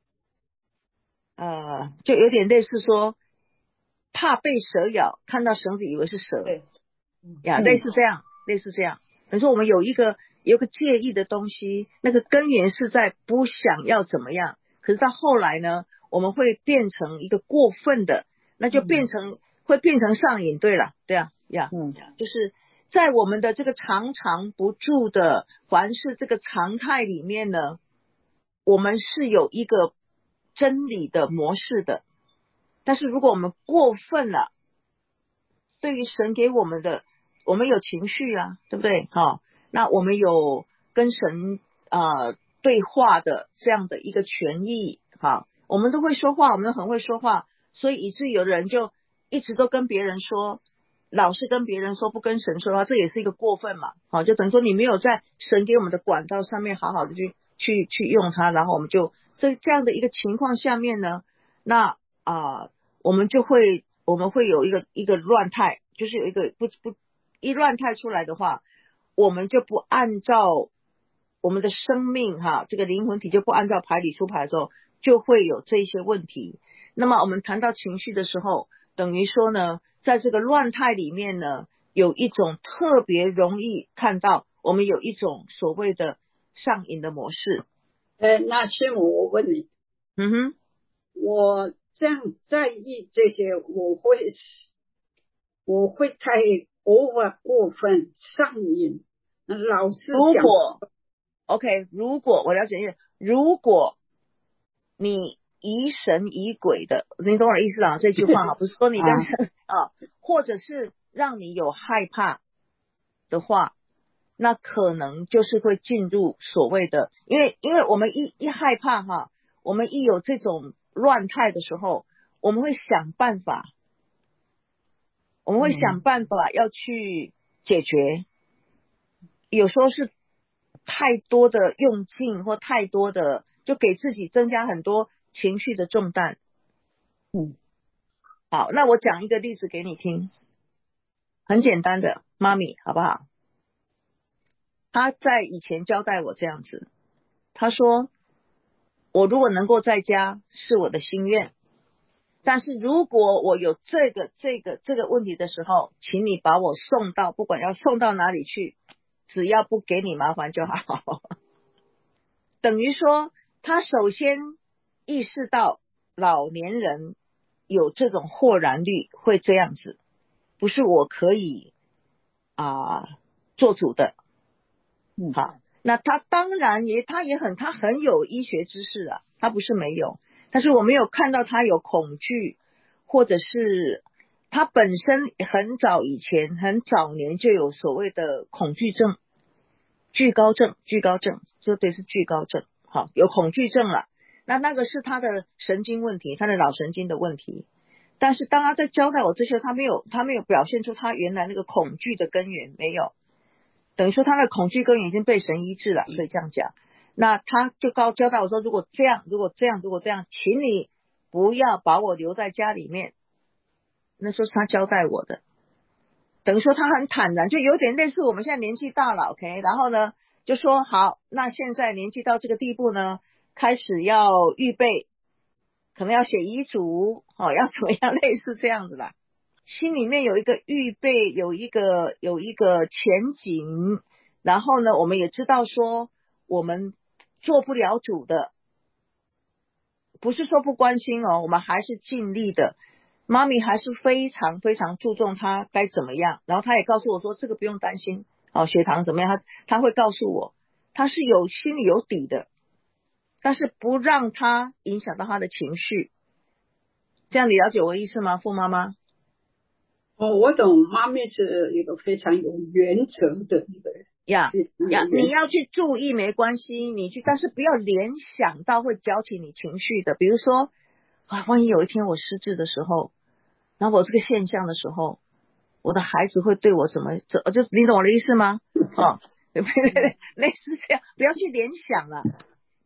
呃，就有点类似说，怕被蛇咬，看到绳子以为是蛇， 对， 呀，类似这样，类似这样。等于说我们有一个有一个介意的东西，那个根源是在不想要怎么样，可是到后来呢，我们会变成一个过分的，那就变成、嗯、会变成上瘾。对了，对啊，呀， 嗯， 就是在我们的这个常常不住的，凡是这个常态里面呢，我们是有一个真理的模式的。但是如果我们过分了，对于神给我们的，我们有情绪啊，对不对？哈、哦，那我们有跟神呃对话的这样的一个权益，哈，我们都会说话，我们都很会说话，所以以致有的人就一直都跟别人说，老是跟别人说，不跟神说话，这也是一个过分嘛，好，就等于说你没有在神给我们的管道上面好好的去去去用它，然后我们就这这样的一个情况下面呢，那啊、呃、我们就会我们会有一个一个乱态，就是有一个不不一乱态出来的话，我们就不按照我们的生命哈，这个灵魂体就不按照牌理出牌的时候，就会有这些问题。那么我们谈到情绪的时候，等于说呢，在这个乱态里面呢，有一种特别容易看到，我们有一种所谓的上瘾的模式。 呃，那师母，我问你， 嗯哼， 我这样在意这些，我会我会太 over 过分上瘾，老是如讲。 果 OK， 如果我了解一下，如果你疑神疑鬼的，你懂我的意思啊？这句话哈，不是说你跟神啊，或者是让你有害怕的话，那可能就是会进入所谓的，因为因为我们一一害怕哈，我们一有这种乱态的时候，我们会想办法，我们会想办法要去解决，有时候是太多的用劲或太多的，就给自己增加很多情绪的重担。 嗯， 好，那我讲一个例子给你听，很简单的，妈咪好不好？他在以前交代我这样子，他说我如果能够在家是我的心愿，但是如果我有这个这个这个问题的时候，请你把我送到，不管要送到哪里去，只要不给你麻烦就好。等于说他首先意识到老年人有这种豁然率会这样子，不是我可以啊、呃、做主的。好，那他当然也他也很他很有医学知识啊，他不是没有，但是我没有看到他有恐惧，或者是他本身很早以前很早年就有所谓的恐惧症、惧高症、惧高症，这对是惧高症，好，有恐惧症了，那那个是他的神经问题，他的脑神经的问题。但是当他在交代我这些，他没有他没有表现出他原来那个恐惧的根源，没有。等于说他的恐惧根源已经被神医治了，可以这样讲。那他就告交代我说，如果这样，如果这样，如果这样，请你不要把我留在家里面。那说是他交代我的，等于说他很坦然，就有点类似我们现在年纪大了 ，OK， 然后呢就说好，那现在年纪到这个地步呢，开始要预备，可能要写遗嘱，哦，要怎么样，类似这样子啦。心里面有一个预备，有一个有一个前景，然后呢我们也知道说我们做不了主的，不是说不关心哦，我们还是尽力的，妈咪还是非常非常注重他该怎么样，然后他也告诉我说这个不用担心，哦，血糖怎么样，他他会告诉我，他是有心里有底的，但是不让他影响到他的情绪。这样你了解我的意思吗，傅妈妈？ 哦，我懂，妈咪是一个非常有原则的一个人呀呀，你要去注意没关系，你去，但是不要联想到会搅起你情绪的。比如说啊，万一有一天我失智的时候，然后我这个现象的时候，我的孩子会对我怎么怎，就你懂我的意思吗？哦，类似这样，不要去联想了，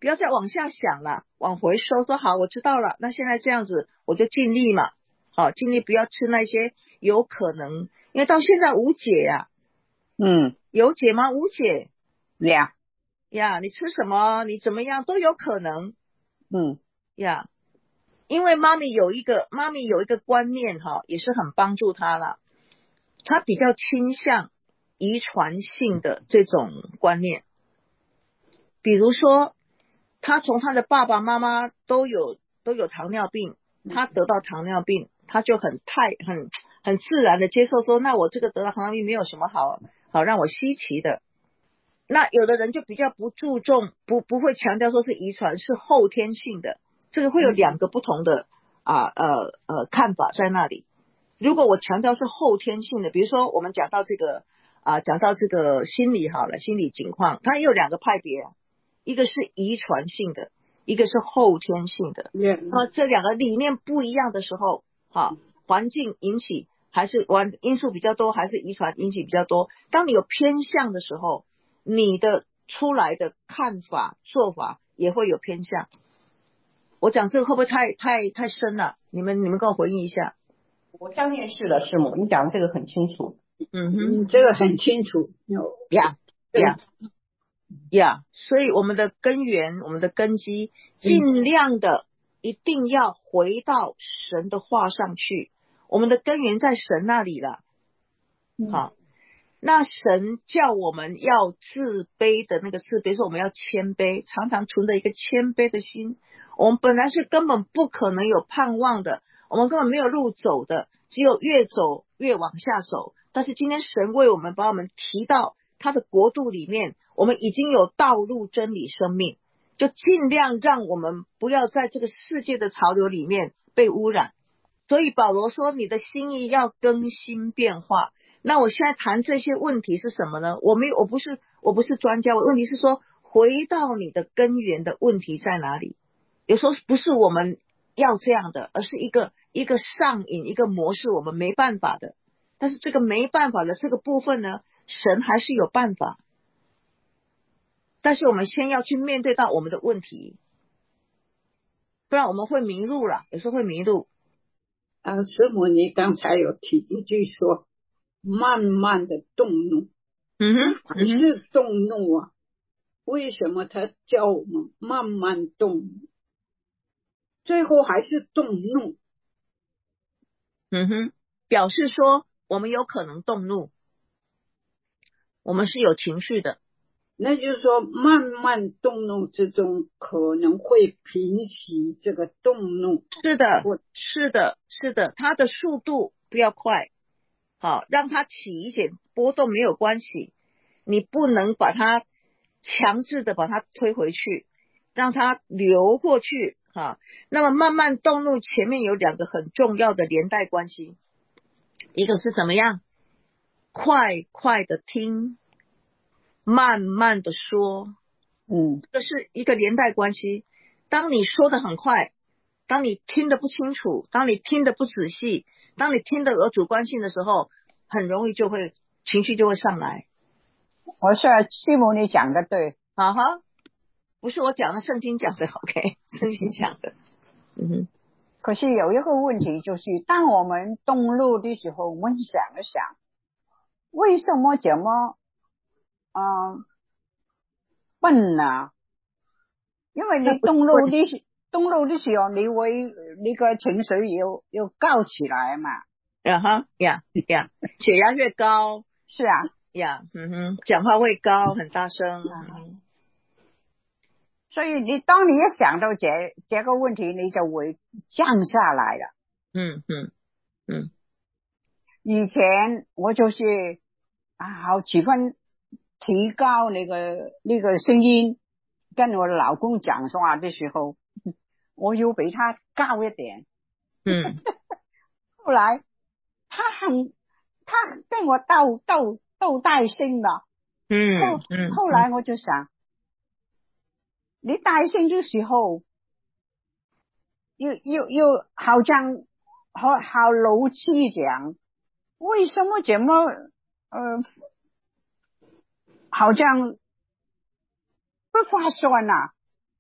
不要再往下想了，往回收，说好我知道了，那现在这样子我就尽力嘛，好，尽力不要吃那些有可能，因为到现在无解呀、 啊，嗯， 有解吗？无解呀， 呀，你吃什么，你怎么样都有可能嗯呀。因为妈咪有一个妈咪有一个观念哈，也是很帮助她啦。她比较倾向遗传性的这种观念，比如说她从她的爸爸妈妈都有都有糖尿病，她得到糖尿病，她就很太很很自然的接受说，那我这个得到糖尿病没有什么好好让我稀奇的。那有的人就比较不注重，不不会强调说是遗传，是后天性的。这个会有两个不同的啊呃呃看法在那里。如果我强调是后天性的，比如说我们讲到这个啊、呃、讲到这个心理好了，心理情况，它也有两个派别啊，一个是遗传性的，一个是后天性的。那么这两个理念不一样的时候，好，环境引起还是环因素比较多，还是遗传引起比较多？当你有偏向的时候，你的出来的看法做法也会有偏向。我讲这个会不会太太太深了？你们你们跟我回应一下。 我相信是的，师母，你讲的这个很清楚。 嗯哼， 嗯，这个很清楚。有呀呀呀，所以我们的根源，我们的根基，尽量的一定要回到神的话上去。我们的根源在神那里了。好，那神叫我们要自卑的那个自卑，说我们要谦卑，常常存着一个谦卑的心。我们本来是根本不可能有盼望的，我们根本没有路走的，只有越走越往下走。但是今天神为我们把我们提到他的国度里面，我们已经有道路、真理、生命，就尽量让我们不要在这个世界的潮流里面被污染。所以保罗说你的心意要更新变化。那我现在谈这些问题是什么呢？我没有，我不是我不是专家，我问题是说回到你的根源的问题在哪里？有时候不是我们要这样的，而是一个一个上瘾，一个模式，我们没办法的。但是这个没办法的这个部分呢，神还是有办法。但是我们先要去面对到我们的问题，不然我们会迷路了，有时候会迷路。 啊，师母，你刚才有提一句说，慢慢的动怒， 嗯哼， 还是动怒啊？为什么他叫我们慢慢动怒？最后还是动怒。 嗯哼，表示说我们有可能动怒，我们是有情绪的。 那就是说，慢慢动怒之中，可能会平息这个动怒。 是的，是的，是的，它的速度不要快，好，让它起一点波动没有关系，你不能把它强制的把它推回去，让它流过去，哈。那么慢慢动怒前面有两个很重要的连带关系，一个是怎么样，快快的听，慢慢的说， 嗯， 这是一个连带关系。当你说的很快，当你听得不清楚，当你听得不仔细，当你听得有主观性的时候，很容易就会情绪就会上来。 我说师母你讲的对， 好哈，不是我讲的，圣经讲的 ，OK， 圣经讲的。嗯哼。 可是有一个问题就是，当我们动怒的时候，我们想一想，为什么这么嗯、呃、笨呢？因为你动怒的时动怒的时候，你会你个情绪又又高起来嘛。 呀哈呀呀，血压越高， 是啊， 呀，嗯哼，讲话会高，很大声。 啊嗯， 所以你当你一想到这这个问题，你就会降下来了。 嗯嗯嗯， 以前我就是啊，好喜欢提高那个那个声音，跟我老公讲话的时候，我又比他高一点。 嗯后来他很他跟我斗斗斗大声了。 嗯后嗯， 后来我就想，你大声的时候，又又又好像好好怒气讲，为什么这么呃，好像不划算啊？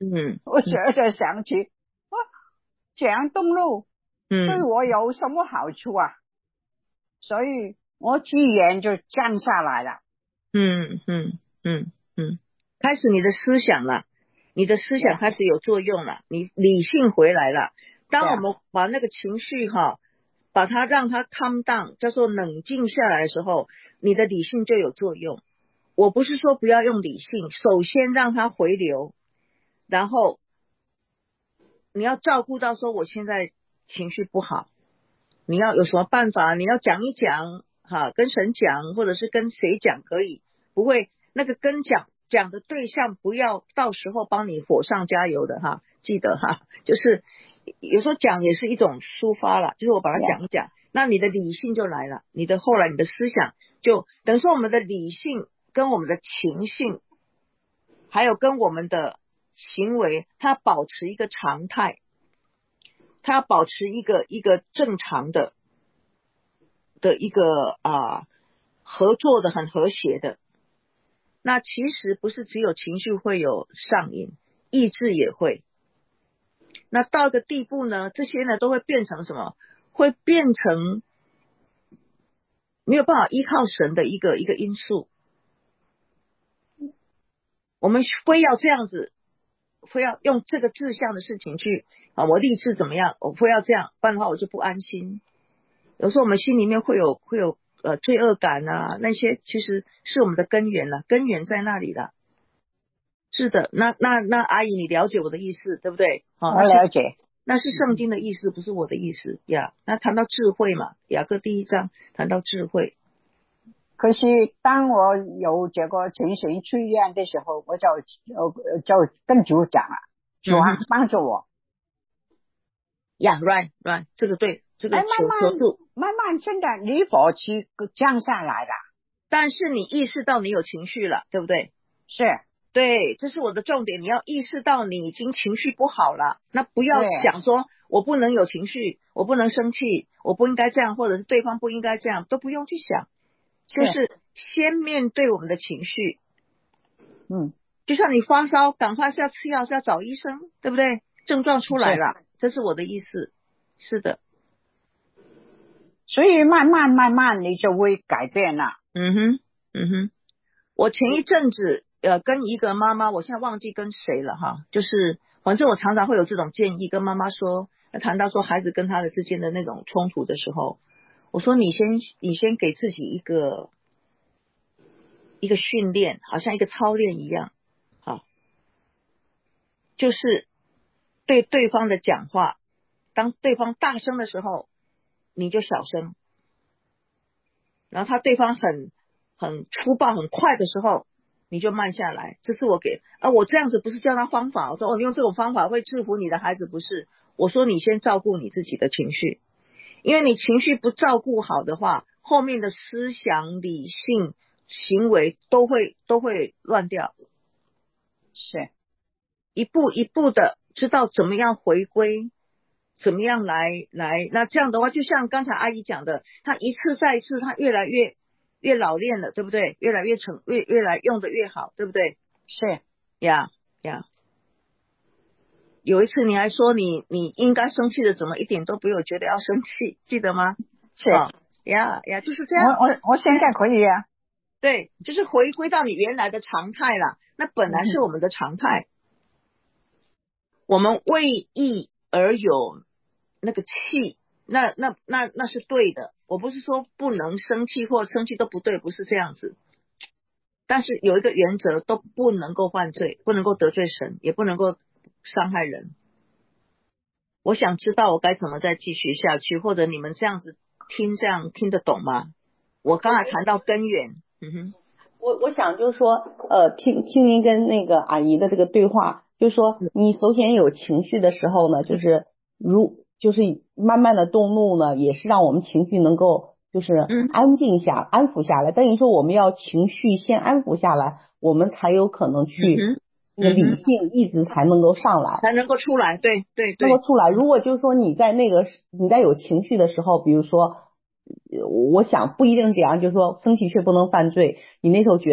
嗯， 我觉着想起，啊，这样动怒对嗯我有什么好处啊？所以我自然就降下来了。 嗯嗯嗯嗯，开始你的思想了，你的思想开始有作用了，你理性回来了。当我们把那个情绪哈，把它让它 calm down， 叫做冷静下来的时候，你的理性就有作用。我不是说不要用理性，首先让它回流，然后你要照顾到说我现在情绪不好，你要有什么办法，你要讲一讲哈，跟神讲，或者是跟谁讲可以，不会那个跟讲讲的对象不要到时候帮你火上加油的哈，记得哈，就是有时候讲也是一种抒发了，就是我把它讲一讲，那你的理性就来了，你的后来你的思想就等于说我们的理性跟我们的情性，还有跟我们的行为，它保持一个常态，它要保持一个一个正常的的一个啊合作的很和谐的。那其实不是只有情绪会有上瘾，意志也会。那到一个地步呢，这些呢都会变成什么？会变成没有办法依靠神的一个一个因素。我们非要这样子，非要用这个志向的事情去啊，我立志怎么样，我非要这样，不然的话我就不安心。有时候我们心里面会有会有呃罪恶感啊，那些其实是我们的根源了，根源在那里了。是的，那那那阿姨，你了解我的意思，对不对？好， 我了解， 那是圣经的意思，不是我的意思呀。那谈到智慧嘛，雅各第一章谈到智慧。 可是当我有这个情形出现的时候，我就就就跟主讲了，主啊，帮助我。 呀、yeah, right right， 这个对，这个哎， 求慢慢求助， 慢慢真的你火气降下来了。 但是你意识到你有情绪了，对不对？ 是， 对，这是我的重点。你要意识到你已经情绪不好了，那不要想说我不能有情绪，我不能生气，我不应该这样，或者是对方不应该这样，都不用去想，就是先面对我们的情绪。 嗯， 就像你发烧，赶快是要吃药，是要找医生，对不对？症状出来了，这是我的意思。是的， 所以慢慢慢慢你就会改变了。 嗯哼，嗯哼。我前一阵子呃跟一个妈妈，我现在忘记跟谁了哈，就是反正我常常会有这种建议，跟妈妈说，谈到说孩子跟他的之间的那种冲突的时候，我说你先你先给自己一个一个训练，好像一个操练一样，好，就是对对方的讲话，当对方大声的时候，你就小声，然后他对方很很粗暴很快的时候，你就慢下来。这是我给啊，我这样子不是教他方法，我说哦，用这种方法会制服你的孩子，不是。我说你先照顾你自己的情绪，因为你情绪不照顾好的话，后面的思想、理性、行为都会都会乱掉。 是， 一步一步的知道怎么样回归，怎么样来来，那这样的话，就像刚才阿姨讲的，他一次再一次，他越来越越老练了，对不对？越来越成，越越来用的越好，对不对？ 是呀呀。有一次你还说你你应该生气的，怎么一点都不有觉得要生气，记得吗？ 是呀呀，就是这样。 我我我现在可以啊。 对，就是回归到你原来的常态了。那本来是我们的常态，嗯、我们为义而有那个气，那那那那是对的。我不是说不能生气或生气都不对，不是这样子。但是有一个原则，都不能够犯罪，不能够得罪神，也不能够伤害人。我想知道我该怎么再继续下去，或者你们这样子听，这样听得懂吗？我刚才谈到根源，嗯哼， 我我想就是说，呃，听听您跟那个阿姨的这个对话，就是说你首先有情绪的时候呢，就是如就是慢慢的动怒呢，也是让我们情绪能够就是安静下、嗯、安抚下来。等于说我们要情绪先安抚下来，我们才有可能去。嗯那个理性意志才能够上来， 才能够出来，对对对， 能够出来。如果就是说你在那个你在有情绪的时候，比如说，我想不一定这样，就是说生气却不能犯罪。你那时候觉得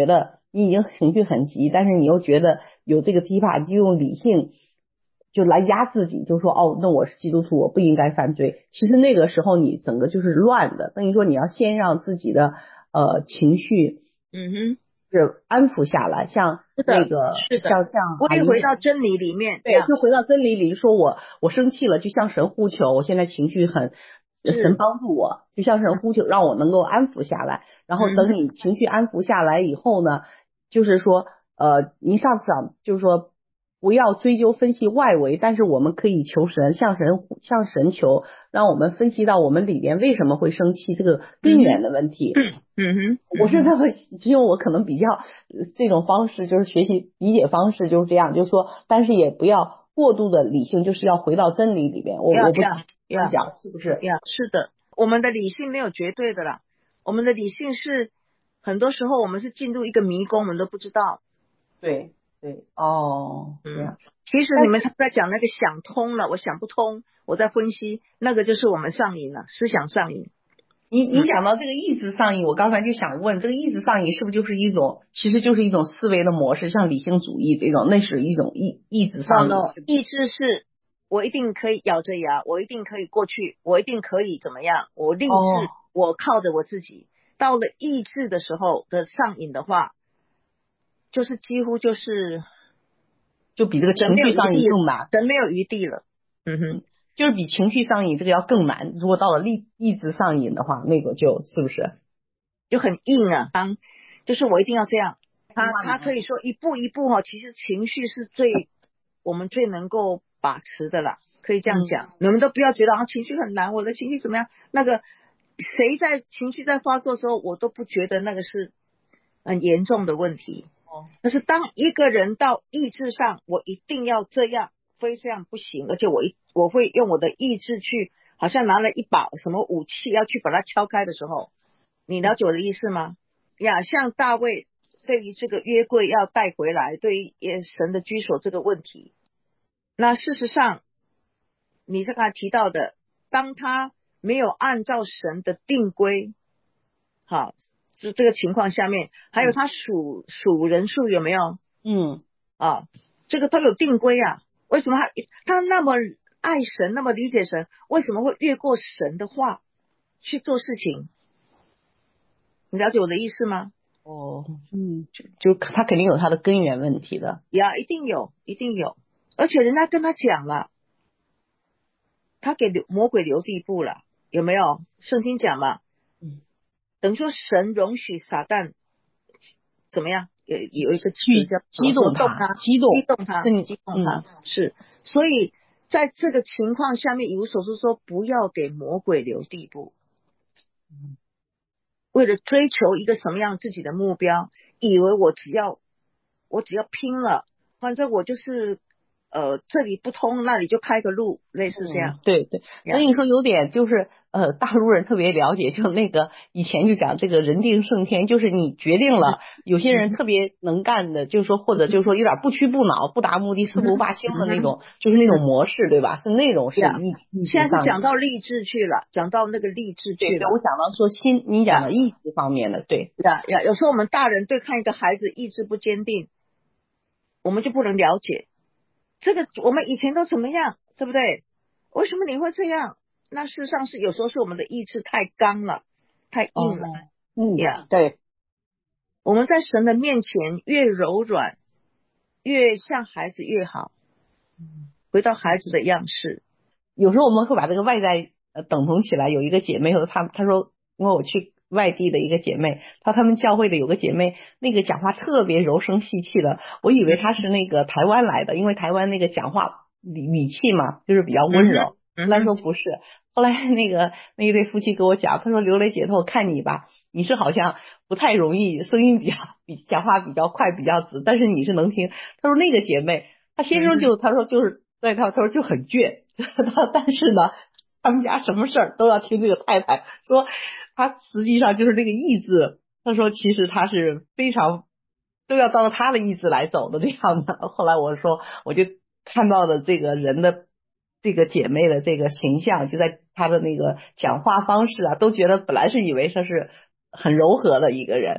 你已经情绪很急，但是你又觉得有这个提法，就用理性就来压自己，就说哦，那我是基督徒，我不应该犯罪。其实那个时候你整个就是乱的，等于说你要先让自己的呃情绪， 嗯哼， 是安抚下来，像那个是的， 像像归回到真理里面， 对，就回到真理里，说我我生气了，就向神呼求，我现在情绪很，神帮助我，就向神呼求，让我能够安抚下来。然后等你情绪安抚下来以后呢，就是说呃，您上次讲就是说不要追究分析外围，但是我们可以求神，向神向神求，让我们分析到我们里边为什么会生气这个根源的问题。 嗯哼， 我是这么，因为我可能比较这种方式，就是学习理解方式就是这样，就是说，但是也不要过度的理性，就是要回到真理里边。我我不要讲是不是？ 呀，是的，我们的理性没有绝对的啦，我们的理性是很多时候我们是进入一个迷宫，我们都不知道。 对对，哦， 嗯， 这样。 其实你们在讲那个想通了，我想不通，我在分析，那个就是我们上瘾了，思想上瘾。 你你讲到这个意志上瘾，我刚才就想问，这个意志上瘾是不是就是一种，其实就是一种思维的模式，像理性主义这种，那是一种意意志上瘾。 No, no, 意志是我一定可以咬着牙，我一定可以过去，我一定可以怎么样，我立志，哦、我靠着我自己。到了意志的时候的上瘾的话，就是几乎就是就比这个情绪上瘾更难， 人没有余地了。嗯哼。 就是比情绪上瘾这个要更难，如果到了意意志上瘾的话，那个就是不是就很硬啊？当就是我一定要这样，他他可以说一步一步哈，其实情绪是最我们最能够把持的啦，可以这样讲。嗯、你们都不要觉得啊情绪很难，我的情绪怎么样？那个谁在情绪在发作的时候，我都不觉得那个是很严重的问题。哦，但是当一个人到意志上，我一定要这样。非这样不行，而且我一我会用我的意志去，好像拿了一把什么武器要去把它敲开的时候，你了解我的意思吗？呀，像大卫对于这个约柜要带回来，对于神的居所这个问题，那事实上你刚才提到的，当他没有按照神的定规，好，这这个情况下面，还有他数数人数有没有？ 嗯， 啊，这个都有定规啊。为什么他他那么爱神，那么理解神，为什么会越过神的话去做事情？你了解我的意思吗？ 哦，嗯，就就他肯定有他的根源问题的。 呀，一定有，一定有，而且人家跟他讲了，他给魔鬼留地步了，有没有？圣经讲嘛， 嗯， 等于说神容许撒旦怎么样？有有一个词叫激动他，激动激动他，激动他，嗯、是。所以在这个情况下面，以无所是说，不要给魔鬼留地步。 嗯、 为了追求一个什么样自己的目标，以为我只要我只要拼了，反正我就是呃这里不通，那里就开个路，类似这样。 嗯、对对，所以你说有点就是呃大陆人特别了解，就那个以前就讲这个人定胜天，就是你决定了，有些人特别能干的，就是说或者就是说有点不屈不挠、不达目的誓不罢休的那种，就是那种模式，对吧？是那种是意意现在是讲到励志去了，讲到那个励志去了。 我讲到说心，你讲的意志方面的，对呀呀，有时候我们大人对看一个孩子意志不坚定，我们就不能了解这个我们以前都怎么样，对不对？为什么你会这样？那事实上是有时候是我们的意志太刚了，太硬了。 嗯呀， yeah, 对， 我们在神的面前越柔软，越像孩子越好，回到孩子的样式。 有时候我们会把这个外在呃等同起来。有一个姐妹和她她说，因为我去外地的一个姐妹，她他们教会的有个姐妹，那个讲话特别柔声细气的，我以为她是那个台湾来的，因为台湾那个讲话语语气嘛，就是比较温柔。后来说不是，后来那个那一对夫妻跟我讲，他说刘雷姐头，我看你吧，你是好像不太容易，声音比较比讲话比较快比较直，但是你是能听。他说那个姐妹，她先生就他说就是对他他说就很倔，但是呢，他们家什么事儿都要听这个太太说，他实际上就是那个意志。他说其实他是非常都要照他的意志来走的这样的。后来我说我就看到了这个人的这个姐妹的这个形象，就在她的那个讲话方式啊，都觉得本来是以为她是很柔和的一个人，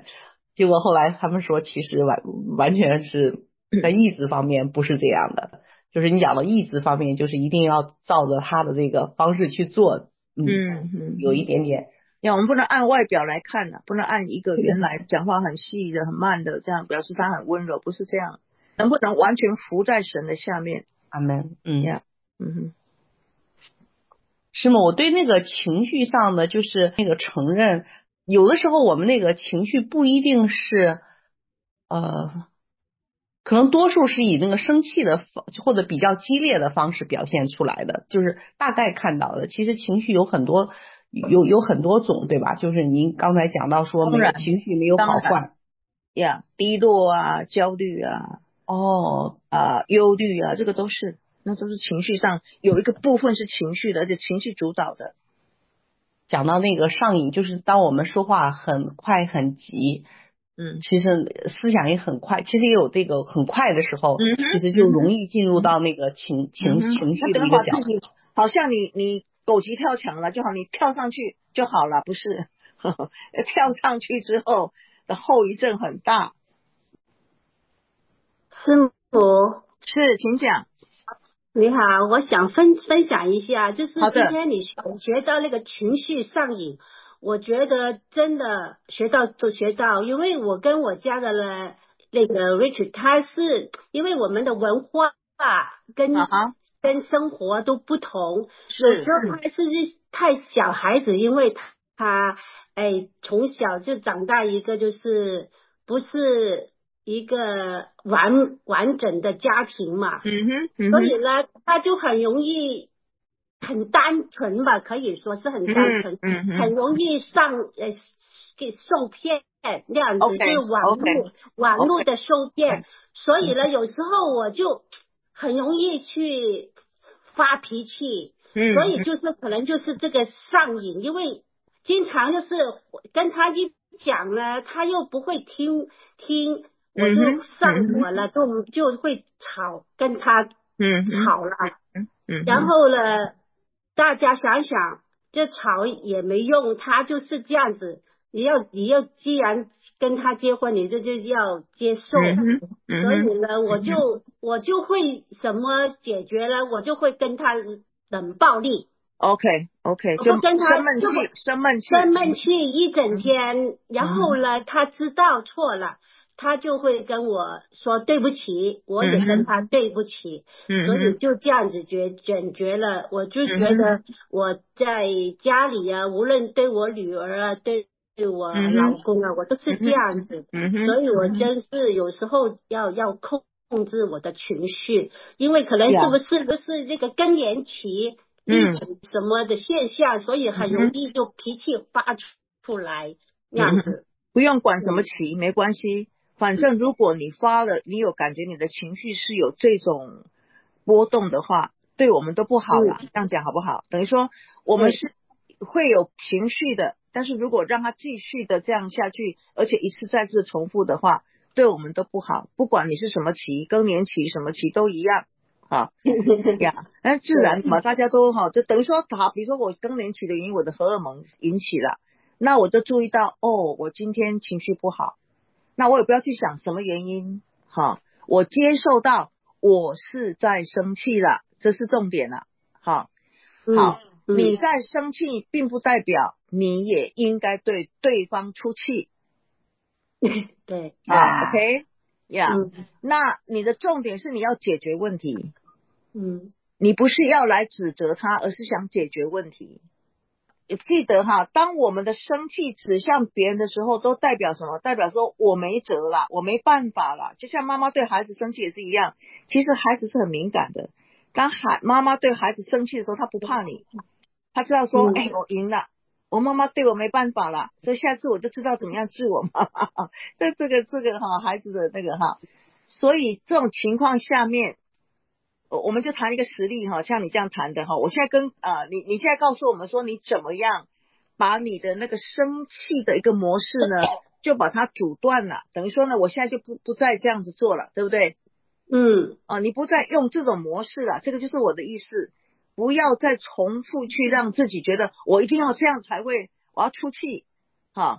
结果后来他们说，其实完完全是在意志方面不是这样的，就是你讲的意志方面，就是一定要照着他的这个方式去做，嗯嗯嗯， 有一点点。 呀，我们不能按外表来看的，不能按一个原来讲话很细的、很慢的这样表示他很温柔，不是这样。能不能完全服在神的下面？ 阿门。嗯呀，嗯哼， 是吗？我对那个情绪上的就是那个承认，有的时候我们那个情绪不一定是，呃，可能多数是以那个生气的方或者比较激烈的方式表现出来的，就是大概看到的。其实情绪有很多，有有很多种，对吧？就是您刚才讲到说，每个情绪没有好坏。 呀，低落啊，焦虑啊， 哦啊，忧虑啊，这个都是，那都是情绪上有一个部分是情绪的，而且情绪主导的。 讲到那个上瘾，就是当我们说话很快很急， 嗯， 其实思想也很快，其实也有这个很快的时候， 嗯哼， 其实就容易进入到那个情、 嗯、 情情绪的一个角度。 好像你你狗急跳墙了就好，你跳上去就好了，不是？跳上去之后的后遗症很大。 师母是，请讲。 你好，我想分分享一下，就是好的今天你学到那个情绪上瘾，我觉得真的学到都学到，因为我跟我家的了那个 Rich， 他是因为我们的文化跟、 啊哈跟生活都不同， 是有时候他是太小孩子，因为他他哎从小就长大一个就是不是一个完完整的家庭嘛， 嗯哼，嗯哼， 所以呢，他就很容易很单纯吧，可以说是很单纯， 嗯嗯很容易上呃给受骗那样子， OK， 就是网络 OK， 网络的受骗， OK， 所以呢，有时候我就很容易去发脾气， 嗯， 所以就是可能就是这个上瘾，因为经常就是跟他一讲呢，他又不会听听。我就上火了，就就会吵，跟他吵了， 嗯嗯， 然后呢，大家想想，这吵也没用，他就是这样子，你要你要既然跟他结婚，你这就要接受， 嗯嗯， 所以呢，我就我就会什么解决呢？我就会跟他冷暴力。 OK OK， 就跟他生闷气，生闷气， 生闷气一整天，然后呢，他知道错了，他就会跟我说对不起，我也跟他对不起， 嗯， 所以就这样子解解决了。我就觉得我在家里啊，无论对我女儿啊，对对我老公啊，我都是这样子，所以我真是有时候要要控控制我的情绪，因为可能是不是不是这个更年期。嗯，什么的现象，所以很容易就脾气发出来那样子。 不用管什么期，没关系，反正如果你发了，你有感觉你的情绪是有这种波动的话，对我们都不好了。这样讲好不好？等于说我们是会有情绪的，但是如果让它继续的这样下去，而且一次再次重复的话，对我们都不好。不管你是什么期，更年期什么期都一样。啊呀，那自然嘛，大家都哈，就等于说，好，比如说我更年期的原因，我的荷尔蒙引起了，那我就注意到，哦，我今天情绪不好，那我也不要去想什么原因，哈，我接受到我是在生气了，这是重点了，好，好， 嗯、 你在生气，并不代表你也应该对对方出气， 对啊 ，OK， 呀、yeah, 嗯， 那你的重点是你要解决问题。 嗯， 你不是要来指责他，而是想解决问题。记得哈，当我们的生气指向别人的时候，都代表什么？代表说我没辙了，我没办法了。就像妈妈对孩子生气也是一样，其实孩子是很敏感的。当孩妈妈对孩子生气的时候，他不怕你，他知道说，哎、欸，我赢了，我妈妈对我没办法了，所以下次我就知道怎么样治我妈妈。这这个这个哈，孩子的那个哈，所以这种情况下面。我们就谈一个实例哈，像你这样谈的哈，我现在跟啊、呃、你你现在告诉我们说你怎么样把你的那个生气的一个模式呢，就把它阻断了，等于说呢，我现在就不不再这样子做了，对不对？ 嗯， 啊，你不再用这种模式了，这个就是我的意思，不要再重复去让自己觉得我一定要这样才会，我要出气，哈，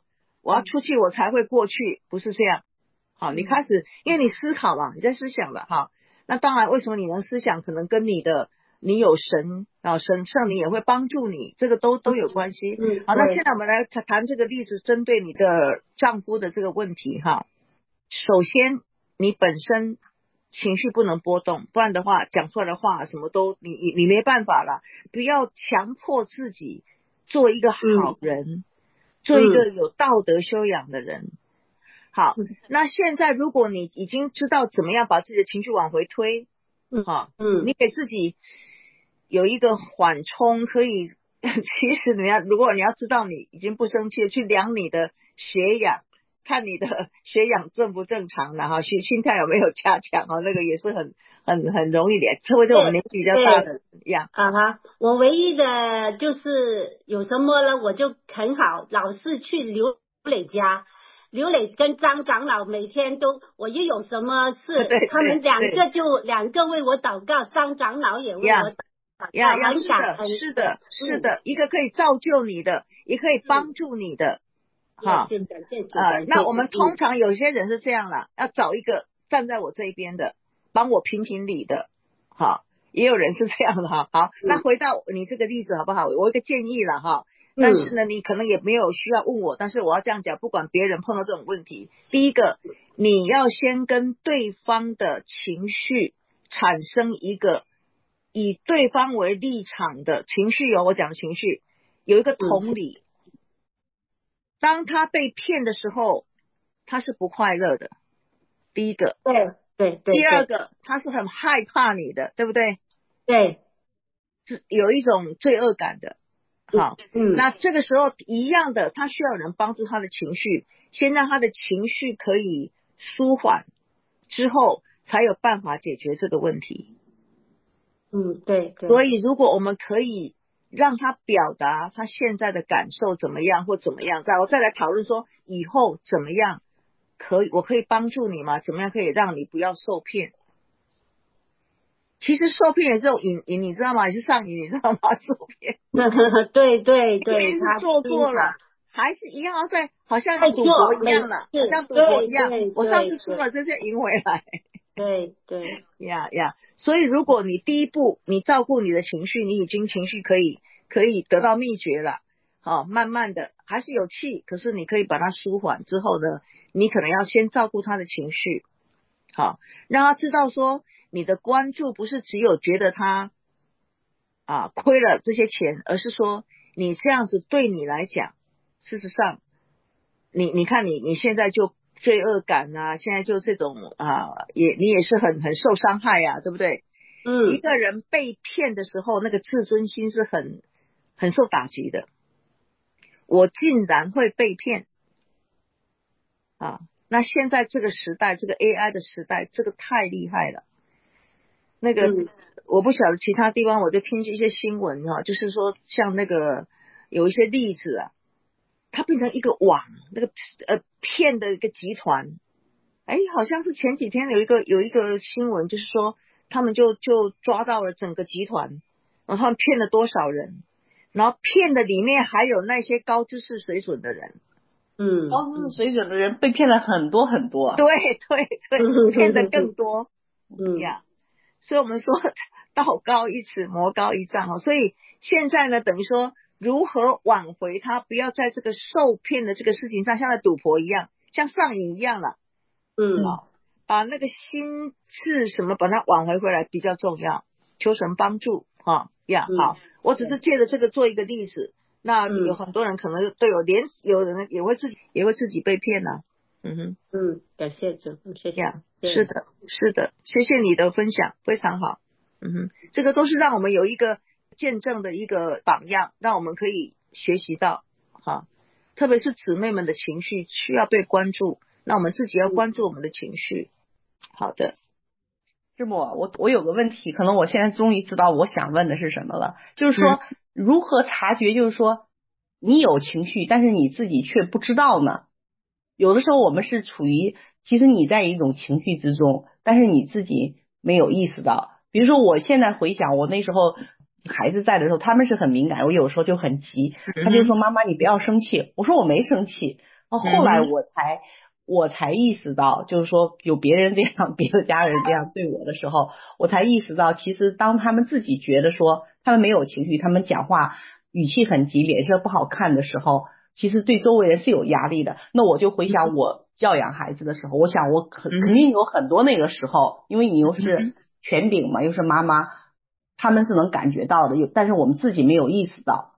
我要出去我才会过去，不是这样。好，你开始，因为你思考嘛，你在思想了哈。那当然，为什么你能思想，可能跟你的你有神啊，神圣灵也会帮助你，这个都都有关系。 嗯， 好，那现在我们来谈这个例子，针对你的丈夫的这个问题哈。首先，你本身情绪不能波动，不然的话，讲出来的话什么都你你你没办法了。不要强迫自己做一个好人，嗯、做一个有道德修养的人。好，那现在如果你已经知道怎么样把自己的情绪往回推， 嗯， 好， 嗯， 你给自己有一个缓冲，可以，其实你要，如果你要知道你已经不生气了，去量你的血氧，看你的血氧正不正常了哈，心心跳有没有加强啊，那个也是很很很容易的，特别是我们年纪比较大的样啊哈。我唯一的就是有什么了，我就很好，老是去刘磊家。刘磊跟张长老每天都，我一有什么事， 对对他们两个就两个为我祷告，张长老也为我祷告， 呀呀， 很感恩。 是的，是的，一个可以造就你的，也可以帮助你的，哈、 嗯，感谢主。 啊、呃，那我们通常有些人是这样啦，要找一个站在我这一边的，帮我评评理的，哈，也有人是这样的哈。好，那回到你这个例子好不好？我有一个建议了哈。但是呢，你可能也没有需要问我，但是我要这样讲，不管别人碰到这种问题，第一个，你要先跟对方的情绪产生一个以对方为立场的情绪，有我讲的情绪有一个同理。当他被骗的时候，他是不快乐的，第一个。 对对对。 第二个，他是很害怕你的，对不对？ 对， 是有一种罪恶感的。好， 嗯， 那这个时候一样的，他需要有人帮助他的情绪，先让他的情绪可以舒缓，之后才有办法解决这个问题。 嗯，对对。 所以如果我们可以让他表达他现在的感受怎么样或怎么样，再我再来讨论说以后怎么样可以，我可以帮助你吗？怎么样可以让你不要受骗？其实受骗也是有瘾瘾，你知道吗？也是上瘾，你知道吗？受骗， 对对对， 是做过了，还是一样在，好像赌博一样了，好像赌博一样。我上次输了，这些赢回来。 对对呀呀，所以如果你第一步，你照顾你的情绪，你已经情绪可以可以得到秘诀了。好，慢慢的还是有气，可是你可以把它舒缓之后呢，你可能要先照顾他的情绪，好，让他知道说。你的关注不是只有觉得他啊亏了这些钱，而是说你这样子对你来讲，事实上，你你看你你现在就罪恶感啊，现在就这种啊，也你也是很很受伤害啊，对不对？ 嗯， 一个人被骗的时候，那个自尊心是很很受打击的。我竟然会被骗啊！那现在这个时代，这个 A I 的时代，这个太厉害了。那个、嗯、我不晓得其他地方，我就听一些新闻哈、啊，就是说像那个有一些例子啊，它变成一个网，那个呃骗的一个集团，哎，好像是前几天有一个有一个新闻，就是说他们就就抓到了整个集团，然后他们骗了多少人，然后骗的里面还有那些高知识水准的人， 嗯，高知识水准的人被骗了很多很多， 对对对，骗的更多， 嗯呀。所以我们说道高一尺魔高一丈，所以现在呢等于说如何挽回他不要在这个受骗的这个事情上像在赌博一样，像上瘾一样了， 嗯， 把那个心智什么把它挽回回来比较重要，求神帮助哈呀、嗯、好，我只是借着这个做一个例子，那有很多人可能对我连有人也会自己也会自己被骗呢、啊、嗯哼， 嗯，感谢主，谢谢。 Yeah, 是的，是的，谢谢你的分享，非常好。嗯哼，这个都是让我们有一个见证的一个榜样，让我们可以学习到哈。特别是姊妹们的情绪需要被关注，那我们自己要关注我们的情绪。好的， 师母，我我有个问题，可能我现在终于知道我想问的是什么了，就是说、嗯、如何察觉，就是说你有情绪，但是你自己却不知道呢？有的时候我们是处于，其实你在一种情绪之中，但是你自己没有意识到。比如说我现在回想我那时候孩子在的时候，他们是很敏感，我有时候就很急，他就说妈妈你不要生气，我说我没生气， 后来我才、嗯、我才意识到，就是说有别人这样，别的家人这样对我的时候，我才意识到，其实当他们自己觉得说他们没有情绪，他们讲话语气很急，脸色不好看的时候，其实对周围人是有压力的。那我就回想我教养孩子的时候，我想我肯肯定有很多那个时候，因为你又是权柄嘛，又是妈妈，他们是能感觉到的，但是我们自己没有意识到。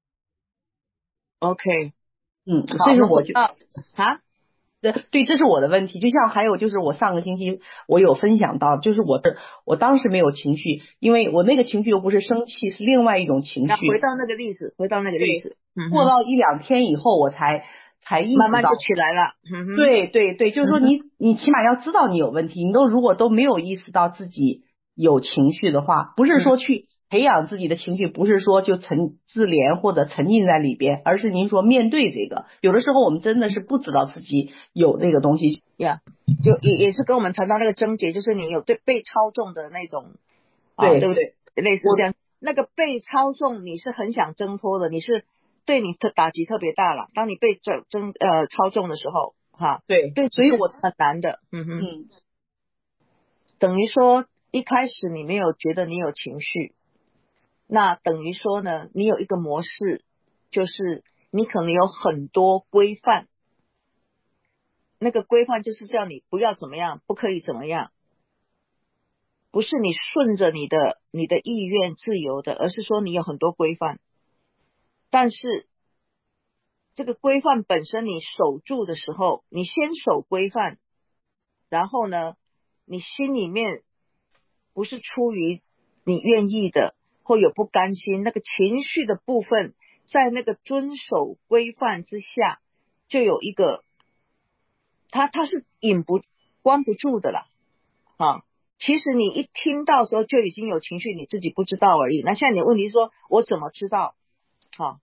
OK， 嗯，所以说我就啊， 对对，这是我的问题。就像还有就是我上个星期我有分享到，就是我的我当时没有情绪，因为我那个情绪又不是生气，是另外一种情绪。 回到那个例子，回到那个例子， 嗯、过到一两天以后，我才才意识到， 慢慢就起来了。嗯、 对对对，就是说你、嗯、你起码要知道你有问题，你都如果都没有意识到自己有情绪的话，不是说去培养自己的情绪，不是说就沉自怜或者沉浸在里边，而是您说面对这个，有的时候我们真的是不知道自己有这个东西呀， yeah, 就也也是跟我们谈到那个症结，就是你有对被操纵的那种， 对、 啊、对不对？类似这样，那个被操纵，你是很想挣脱的，你是对你的打击特别大了。当你被争争呃操纵的时候，哈， 对对，所以我很难的，嗯哼，嗯，等于说一开始你没有觉得你有情绪。那等于说呢，你有一个模式，就是你可能有很多规范，那个规范就是叫你不要怎么样，不可以怎么样，不是你顺着你的你的意愿自由的，而是说你有很多规范，但是这个规范本身你守住的时候，你先守规范，然后呢，你心里面不是出于你愿意的，或有不甘心，那个情绪的部分在那个遵守规范之下就有一个它它是引不关不住的啦啊！其实你一听到的时候就已经有情绪，你自己不知道而已。那现在你的问题是说我怎么知道啊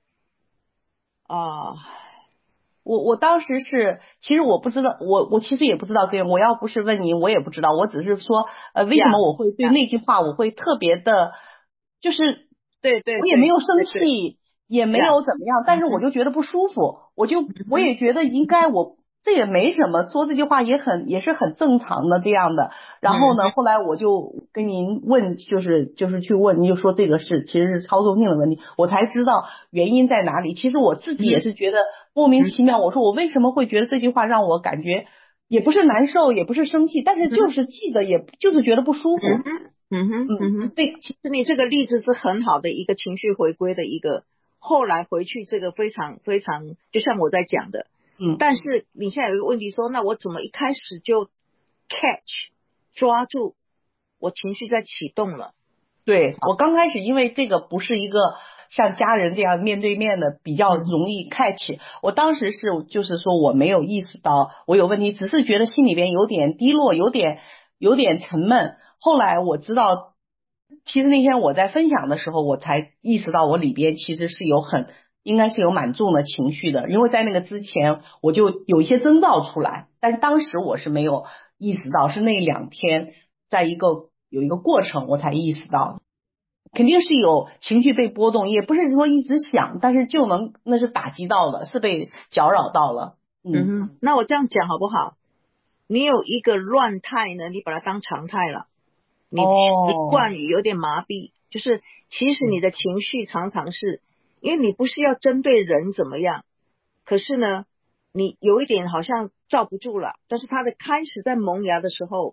啊？ 我我当时是，其实我不知道，我我其实也不知道对，我要不是问你，我也不知道，我只是说，呃，为什么我会对那句话我会特别的，就是对对， 我也没有生气，也没有怎么样，但是我就觉得不舒服，我就我也觉得应该我这也没什么，说这句话也很也是很正常的这样的。然后呢，后来我就跟您问，就是就是去问，您就说这个是其实是操纵性的问题，我才知道原因在哪里。其实我自己也是觉得莫名其妙，我说我为什么会觉得这句话让我感觉也不是难受，也不是生气，但是就是记得，也就是觉得不舒服。 嗯哼，嗯哼，对，其实你这个例子是很好的一个情绪回归的一个，后来回去这个非常非常，就像我在讲的， 嗯， 但是你现在有一个问题说，那我怎么一开始就 catch 抓住我情绪在启动了？ 对，我刚开始因为这个不是一个像家人这样面对面的比较容易 catch、嗯、我当时是就是说我没有意识到我有问题，只是觉得心里边有点低落，有点有点沉闷。后来我知道，其实那天我在分享的时候，我才意识到我里边其实是有很应该是有蛮重的情绪的，因为在那个之前我就有一些征兆出来，但是当时我是没有意识到，是那两天在一个有一个过程我才意识到，肯定是有情绪被波动，也不是说一直想，但是就能那是打击到了，是被搅扰到了。嗯, 嗯哼，那我这样讲好不好？你有一个乱态呢，你把它当常态了，你习惯于有点麻痹，就是其实你的情绪常常是因为你不是要针对人怎么样，可是呢你有一点好像罩不住了，但是它的开始在萌芽的时候，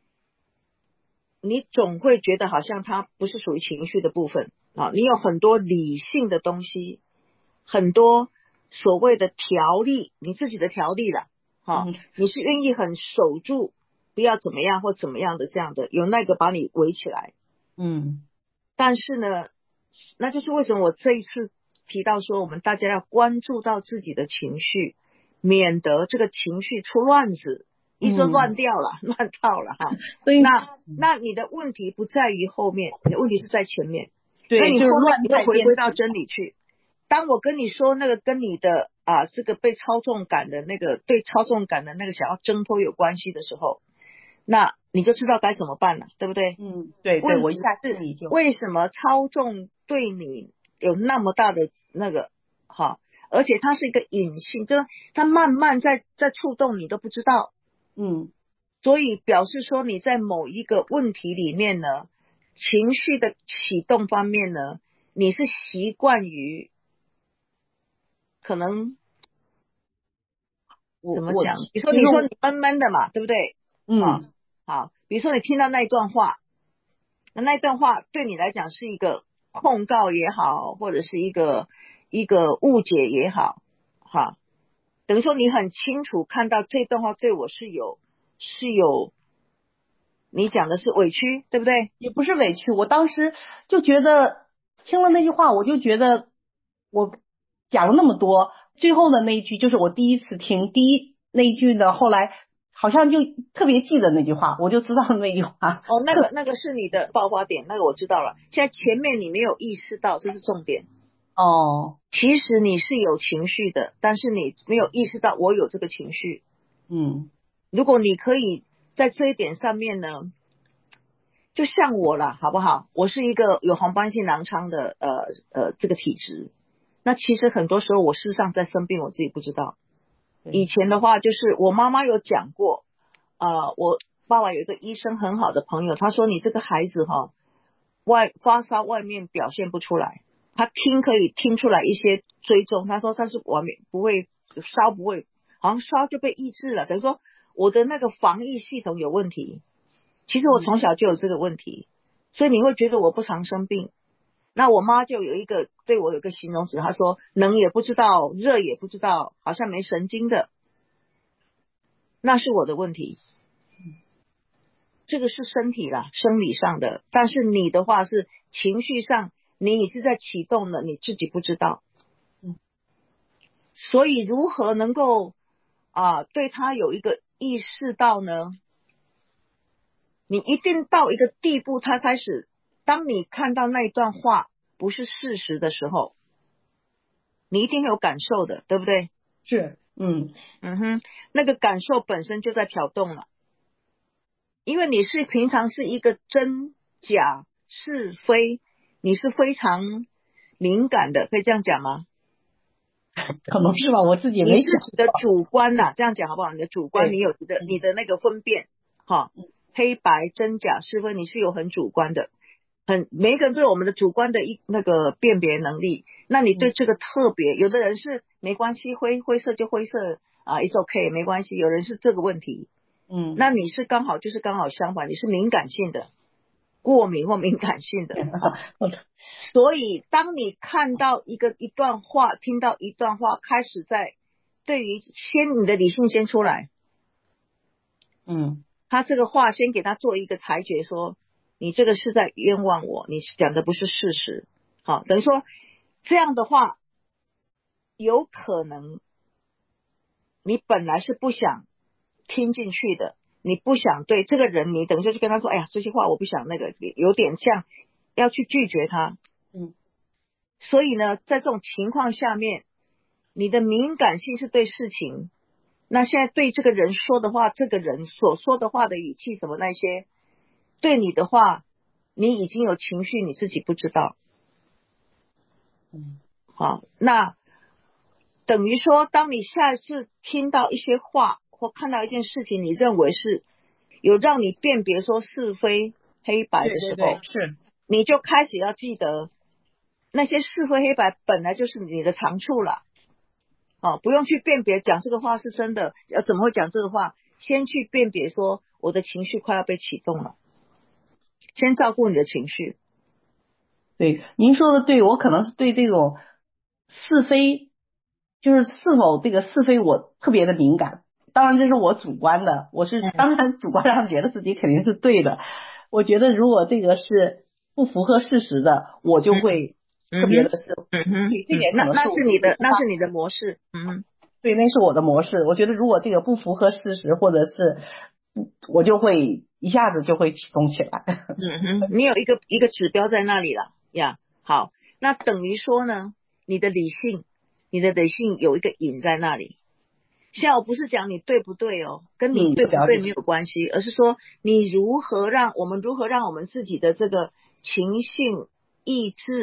你总会觉得好像它不是属于情绪的部分啊，你有很多理性的东西，很多所谓的条例，你自己的条例了啊，你是愿意很守住不要怎么样或怎么样的这样的，有那个把你围起来。 嗯， 但是呢，那就是为什么我这一次提到说我们大家要关注到自己的情绪，免得这个情绪出乱子，一说乱掉了、嗯、乱套了哈。那那你的问题不在于后面，你的问题是在前面。 对， 那你后面你会回归到真理去。当我跟你说那个跟你的啊这个被操纵感的那个对操纵感的那个想要挣脱有关系的时候，那你就知道该怎么办了，对不对？ 嗯，对对，我一下子你就为什么操纵对你有那么大的那个哈而且它是一个隐性，就是它慢慢在在触动你都不知道。 嗯， 所以表示说你在某一个问题里面呢，情绪的启动方面呢，你是习惯于可能怎么讲？比如说你说你闷闷的嘛，对不对？ 嗯， 好，好，比如说你听到那一段话，那一段话对你来讲是一个控告也好，或者是一个一个误解也好，哈，等于说你很清楚看到这段话对我是有是有，你讲的是委屈，对不对？ 也不是委屈，我当时就觉得听了那句话，我就觉得我讲了那么多，最后的那一句就是我第一次听，第一那一句呢，后来好像就特别记得那句话，我就知道那句话。 哦，那个那个是你的爆发点，那个我知道了。现在前面你没有意识到，这是重点。 哦， 其实你是有情绪的，但是你没有意识到我有这个情绪。 嗯， 如果你可以在这一点上面呢，就像我啦，好不好？我是一个有红斑性狼疮的呃呃这个体质。那其实很多时候我事实上在生病，我自己不知道。以前的话就是我妈妈有讲过，呃，我爸爸有一个医生很好的朋友，他说你这个孩子哈，外发烧外面表现不出来，他听可以听出来一些追踪，他说但是我不会烧，不会，好像烧就被抑制了，等于说我的那个防疫系统有问题。其实我从小就有这个问题，所以你会觉得我不常生病。那我妈就有一个对我有个形容词，她说冷也不知道，热也不知道，好像没神经的，那是我的问题。这个是身体啦，生理上的，但是你的话是情绪上，你是在启动的，你自己不知道。所以如何能够啊对他有一个意识到呢？你一定到一个地步，他开始，当你看到那一段话不是事实的时候，你一定有感受的，对不对？ 是，嗯嗯哼，那个感受本身就在挑动了，因为你是平常是一个真假是非，你是非常敏感的，可以这样讲吗？ 可能是吧，我自己没你自己的主观呐、啊，这样讲好不好？你的主观，你有你的你的那个分辨，哈，黑白真假是非，你是有很主观的，很每一个人都有我们的主观的一那个辨别能力。那你对这个特别，有的人是没关系，灰灰色就灰色啊 ，it's okay 没关系。有人是这个问题， 嗯， 那你是刚好就是刚好相反，你是敏感性的，过敏或敏感性的。所以当你看到一个一段话，听到一段话，开始在对于先你的理性先出来， 嗯， 他这个话先给他做一个裁决，说你这个是在冤枉我，你讲的不是事实。好，等于说这样的话，有可能你本来是不想听进去的，你不想对这个人，你等于说就跟他说，哎呀，这些话我不想那个，有点像要去拒绝他。 嗯， 所以呢，在这种情况下面，你的敏感性是对事情，那现在对这个人说的话，这个人所说的话的语气什么那些，对你的话，你已经有情绪，你自己不知道。 嗯， 好，那等于说，当你下一次听到一些话或看到一件事情，你认为是有让你辨别说是非黑白的时候， 对对对，是， 你就开始要记得那些是非黑白本来就是你的长处了。哦，不用去辨别讲这个话是真的，呃，怎么会讲这个话？先去辨别说我的情绪快要被启动了，先照顾你的情绪。 对，您说的对，我可能是对这种是非，就是是否这个是非我特别的敏感。当然这是我主观的，我是当然主观上觉得自己肯定是对的。我觉得如果这个是不符合事实的，我就会特别的是， 嗯哼， 对，这点可那能那是你的， 我那是你的模式。嗯哼， 对，那是我的模式。我觉得如果这个不符合事实，或者是我就会一下子就会启动起来。 嗯哼，你有一个一个指标在那里了呀。好，那等于说呢，你的理性，你的理性有一个瘾在那里。现在我不是讲你对不对哦，跟你对不对没有关系，而是说你如何让我们如何让我们自己的这个情绪、意志，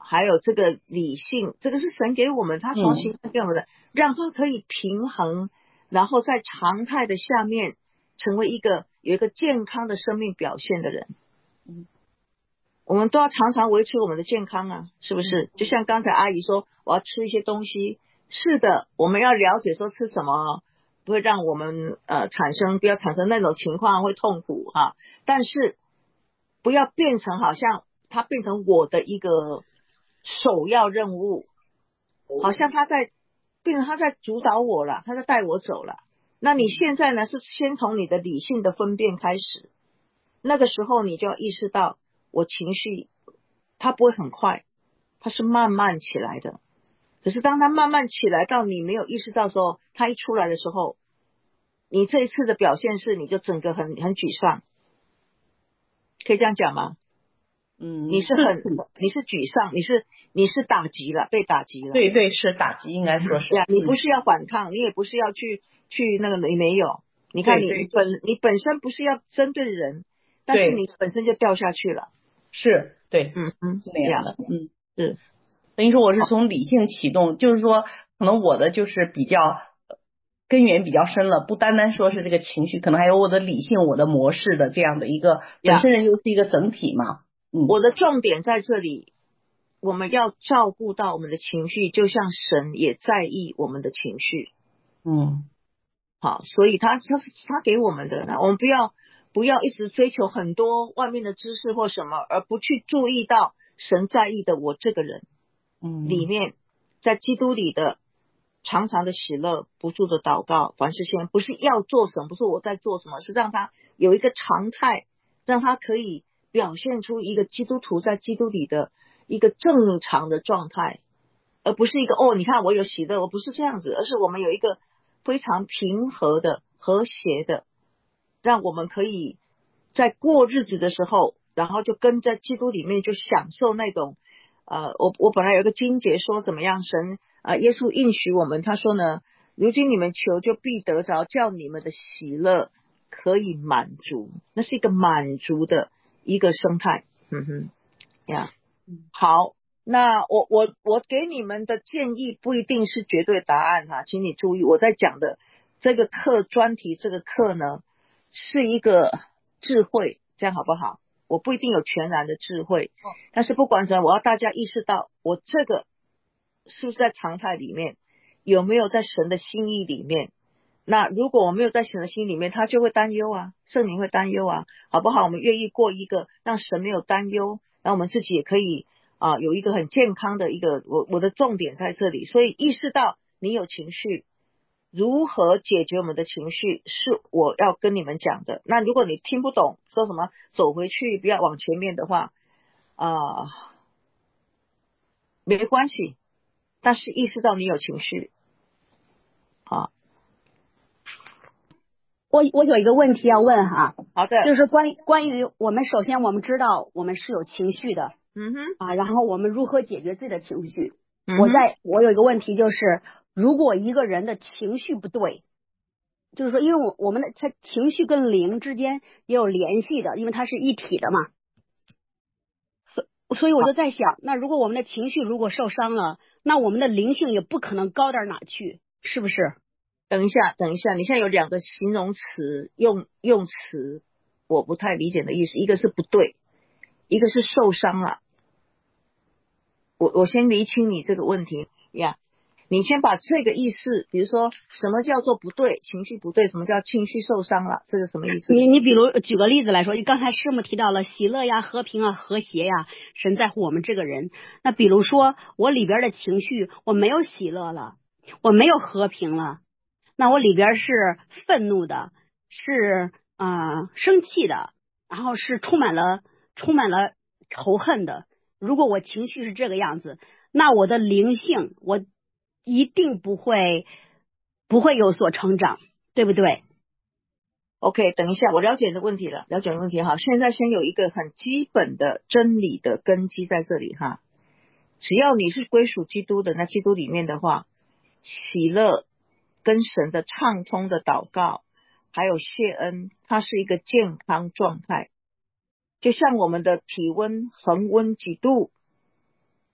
还有这个理性，这个是神给我们，他从形象给我们的、嗯、让他可以平衡，然后在常态的下面成为一个有一个健康的生命表现的人。 嗯， 我们都要常常维持我们的健康啊，是不是？就像刚才阿姨说我要吃一些东西，是的，我们要了解说吃什么不会让我们呃产生不要产生那种情况会痛苦哈、啊，但是不要变成好像它变成我的一个首要任务，好像他在变成他在主导我了，他在带我走了。那你现在呢是先从你的理性的分辨开始，那个时候你就要意识到我情绪它不会很快，它是慢慢起来的，可是当它慢慢起来到你没有意识到的时候，它一出来的时候，你这一次的表现是你就整个很很沮丧，可以这样讲吗？ 嗯， 你是很你是沮丧，你是你是打击了，被打击了。 对对，是打击，应该说是。 呀、嗯，你不是要反抗，你也不是要去去那个，你没有。你看你你本你本身不是要针对人，但是你本身就掉下去了。 是，对， 嗯嗯， 是那样的，嗯， 是。 等于说我是从理性启动，就是说可能我的就是比较根源比较深了，不单单说是这个情绪，可能还有我的理性、我的模式的这样的一个，本身人就是一个整体嘛。嗯， 我的重点在这里，我们要照顾到我们的情绪，就像神也在意我们的情绪。 嗯， 好，所以他他是他给我们的呢，我们不要不要一直追求很多外面的知识或什么，而不去注意到神在意的我这个人。 嗯， 里面在基督里的常常的喜乐，不住的祷告，凡事先不是要做什么，不是我在做什么，是让他有一个常态，让他可以表现出一个基督徒在基督里的一个正常的状态，而不是一个哦你看我有喜乐，我不是这样子，而是我们有一个非常平和的和谐的，让我们可以在过日子的时候，然后就跟在基督里面就享受那种呃，我我本来有一个经节说怎么样，神呃耶稣应许我们，他说呢，如今你们求就必得着，叫你们的喜乐可以满足，那是一个满足的一个生态。嗯哼呀，好，那我我我给你们的建议不一定是绝对答案哈，请你注意我在讲的这个课专题，这个课呢是一个智慧，这样好不好？我不一定有全然的智慧，但是不管怎样，我要大家意识到我这个是不是在常态里面，有没有在神的心意里面。那如果我没有在神的心里面，他就会担忧啊，圣灵会担忧啊，好不好？我们愿意过一个让神没有担忧，然后我们自己也可以啊、呃、有一个很健康的一个，我我的重点在这里，所以意识到你有情绪，如何解决我们的情绪是我要跟你们讲的。那如果你听不懂说什么走回去不要往前面的话啊、呃，没关系，但是意识到你有情绪啊。 我我有一个问题要问哈， 好的， 就是关关于我们首先我们知道我们是有情绪的， 嗯哼啊，然后我们如何解决自己的情绪？ 嗯、 我在我有一个问题就是，如果一个人的情绪不对，就是说，因为我我们的他情绪跟灵之间也有联系的，因为它是一体的嘛，所所以我就在想，那如果我们的情绪如果受伤了，那我们的灵性也不可能高到哪去，是不是？ 等一下，等一下，你现在有两个形容词用用词，我不太理解的意思，一个是不对，一个是受伤了。我我先厘清你这个问题呀，你先把这个意思，比如说什么叫做不对，情绪不对，什么叫情绪受伤了，这个什么意思？ 你你比如举个例子来说，你刚才师母提到了喜乐呀、和平啊、和谐呀，神在乎我们这个人。那比如说我里边的情绪，我没有喜乐了，我没有和平了。那我里边是愤怒的，是啊、呃、生气的，然后是充满了充满了仇恨的。如果我情绪是这个样子，那我的灵性我一定不会不会有所成长，对不对 ？OK， 等一下，我了解你的问题了，了解你的问题哈。现在先有一个很基本的真理的根基在这里哈。只要你是归属基督的，那基督里面的话，喜乐跟神的畅通的祷告还有谢恩，它是一个健康状态，就像我们的体温恒温几度，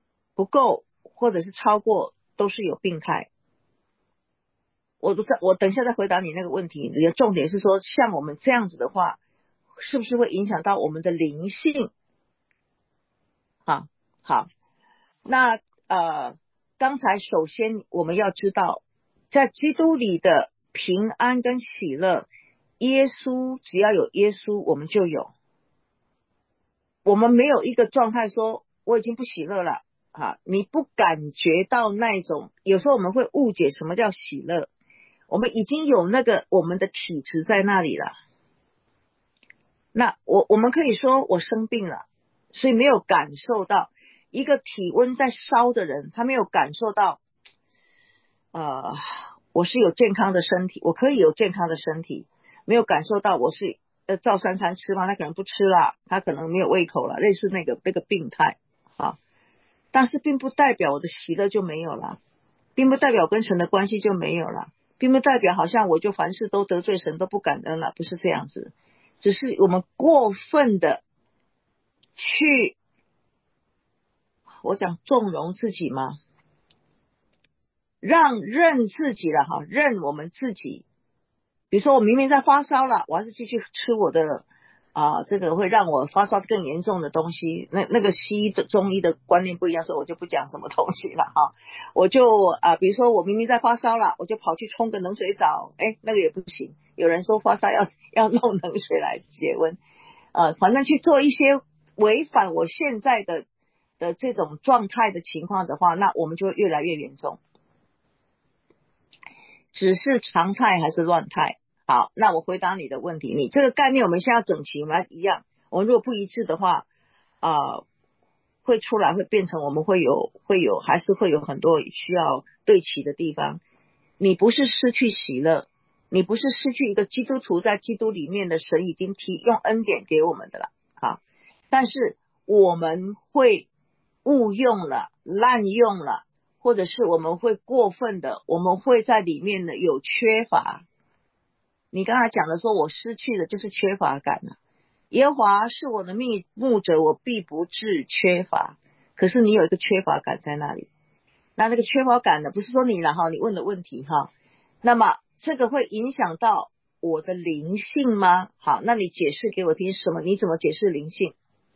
不够或者是超过，都是有病态。我我等一下再回答你那个问题，你的重点是说，像我们这样子的话，是不是会影响到我们的灵性？好，好，那呃，刚才首先我们要知道，在基督里的平安跟喜乐，耶稣只要有耶稣，我们就有。我们没有一个状态说我已经不喜乐了啊，你不感觉到那种，有时候我们会误解什么叫喜乐。我们已经有那个我们的体质在那里了，那我我们可以说我生病了，所以没有感受到一个体温在烧的人，他没有感受到呃，我是有健康的身体，我可以有健康的身体，没有感受到我是呃照三餐吃吗？他可能不吃了，他可能没有胃口了，类似那个那个病态啊，但是并不代表我的喜乐就没有了，并不代表跟神的关系就没有了，并不代表好像我就凡事都得罪神，都不感恩了，不是这样子，只是我们过分的去，我讲纵容自己吗？让认自己了哈，认我们自己。比如说我明明在发烧了，我还是继续吃我的啊，这个会让我发烧更严重的东西。那那个西医的中医的观念不一样，所以我就不讲什么东西了哈。我就啊，比如说我明明在发烧了，我就跑去冲个冷水澡，哎，那个也不行。有人说发烧要要弄冷水来解温，呃，反正去做一些违反我现在的的这种状态的情况的话，那我们就会越来越严重。只是常态还是乱态？好，那我回答你的问题，你这个概念我们现在要整齐吗？一样，我们如果不一致的话啊、呃，会出来会变成我们会有会有还是会有很多需要对齐的地方。你不是失去喜乐，你不是失去一个基督徒在基督里面的神已经提用恩典给我们的了啊，但是我们会误用了，滥用了，或者是我们会过分的，我们会在里面的有缺乏。你刚才讲的说我失去的就是缺乏感了，耶和华是我的牧者，我必不致缺乏。可是你有一个缺乏感在那里，那这个缺乏感呢，不是说你了哈，你问的问题哈，那么这个会影响到我的灵性吗？好，那你解释给我听什么？你怎么解释灵性？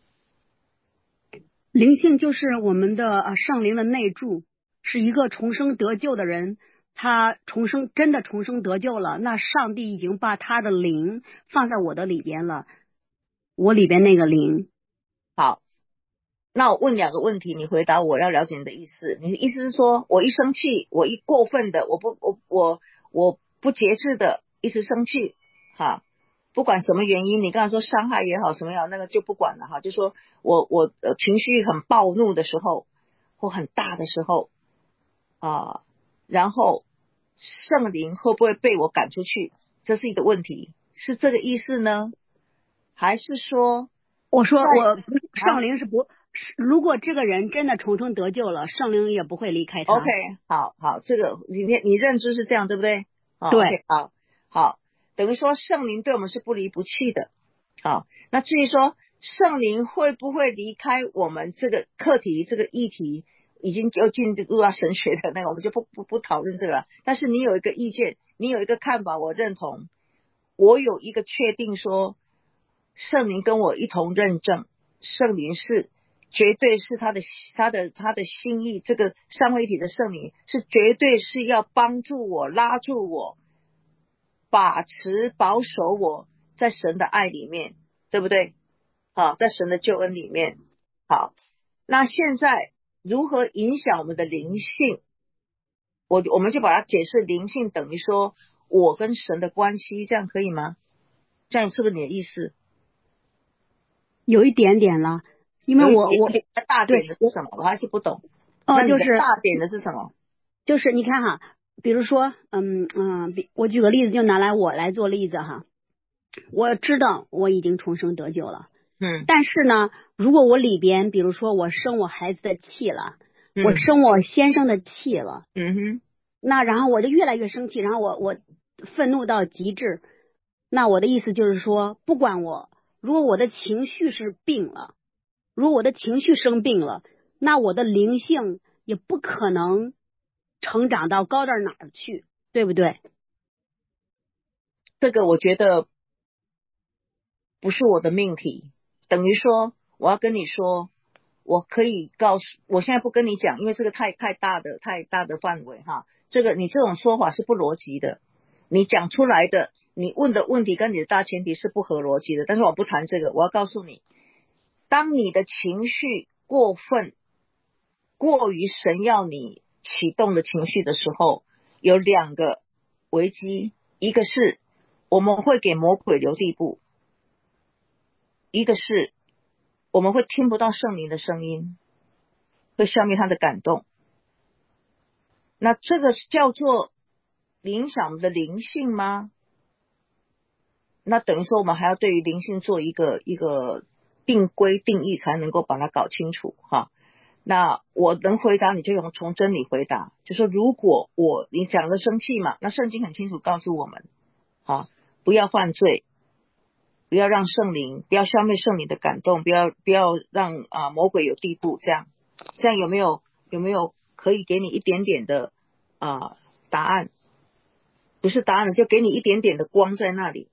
灵性就是我们的啊圣灵的内住，是一个重生得救的人，他重生真的重生得救了，那上帝已经把他的灵放在我的里边了，我里边那个灵。 好，那我问两个问题，你回答我，要了解你的意思。你的意思是说我一生气，我一过分的，我不我我我不节制的一直生气哈，不管什么原因，你刚才说伤害也好什么也好，那个就不管了哈，就说我我呃情绪很暴怒的时候或很大的时候啊，然后圣灵会不会被我赶出去，这是一个问题，是这个意思呢？还是说我说我圣灵是不、啊、如果这个人真的重生得救了，圣灵也不会离开他。 OK， 好好，这个你你认知是这样对不对？哦、 对、 okay， 好好，等于说圣灵对我们是不离不弃的。好，那至于说圣灵会不会离开我们这个课题这个议题，已经就进入到神学的那个，我们就不不不讨论这个了。但是你有一个意见，你有一个看法，我认同。我有一个确定说，圣灵跟我一同认证，圣灵是绝对是他的他的他的心意，这个三位一体的圣灵是绝对是要帮助我，拉住我，把持保守我在神的爱里面，对不对？好，在神的救恩里面。好，那现在如何影响我们的灵性？我我们就把它解释灵性等于说我跟神的关系，这样可以吗？这样是不是你的意思？ 有一点点了，因为我我大点的是什么？我还是不懂。 哦， 就是大点的是什么？ 就是你看哈，比如说，嗯嗯，我举个例子，就拿来我来做例子哈。我知道我已经重生得救了， 嗯， 但是呢，如果我里边，比如说我生我孩子的气了， 嗯、 我生我先生的气了， 嗯哼， 那然后我就越来越生气，然后我我愤怒到极致。那我的意思就是说，不管我，如果我的情绪是病了，如果我的情绪生病了， 那我的灵性也不可能成长到高到哪儿去，对不对？ 这个我觉得不是我的命题，等于说我要跟你说，我可以告诉，我现在不跟你讲，因为这个太太大的太大的范围哈，这个你这种说法是不逻辑的，你讲出来的，你问的问题跟你的大前提是不合逻辑的，但是我不谈这个，我要告诉你，当你的情绪过分过于神要你启动的情绪的时候，有两个危机，一个是我们会给魔鬼留地步，一个是我们会听不到圣灵的声音，会消灭他的感动。那这个叫做影响我们的灵性吗？那等于说我们还要对于灵性做一个一个定规定义，才能够把它搞清楚哈。那我能回答你就用从真理回答，就说如果我你讲的生气嘛，那圣经很清楚告诉我们，好，不要犯罪，不要让圣灵，不要消灭圣灵的感动，不要不要让啊、呃、魔鬼有地步，这样这样有没有有没有可以给你一点点的啊、呃、答案？不是答案，就给你一点点的光在那里。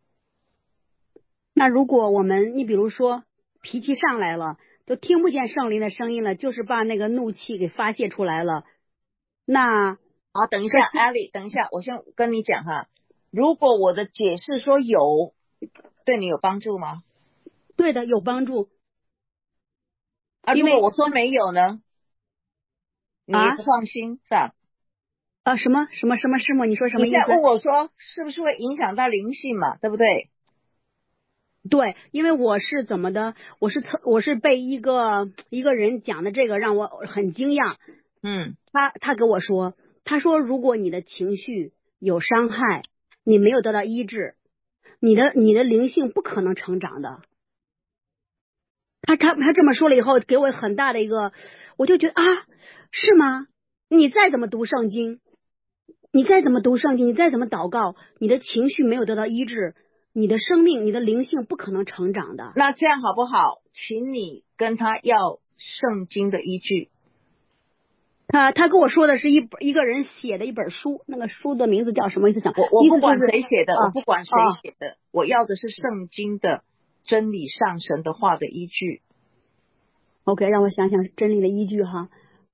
那如果我们，你比如说脾气上来了，都听不见圣灵的声音了，就是把那个怒气给发泄出来了，那好，等一下，艾莉，等一下，我先跟你讲哈，如果我的解释说有，对你有帮助吗？ 对的，有帮助。 啊，如果我说没有呢？你啊不放心是吧？ 啊，什么什么什么师母？你说什么意思？ 你现在问我说是不是会影响到灵性嘛？对不对？ 对，因为我是怎么的？我是我是被一个一个人讲的这个让我很惊讶。 嗯， 他他跟我说，他说如果你的情绪有伤害，你没有得到医治，你的你的灵性不可能成长的。他他他这么说了以后，给我很大的一个，我就觉得啊，是吗？你再怎么读圣经，你再怎么读圣经，你再怎么祷告，你的情绪没有得到医治，你的生命，你的灵性不可能成长的。 那这样好不好？请你跟他要圣经的依据。 他他跟我说的是一一个人写的一本书，那个书的名字叫什么意思？想我我不管谁写的， 啊、 我不管谁写的、啊，我要的是圣经的真理上神的话的依据。 OK， 让我想想真理的依据哈。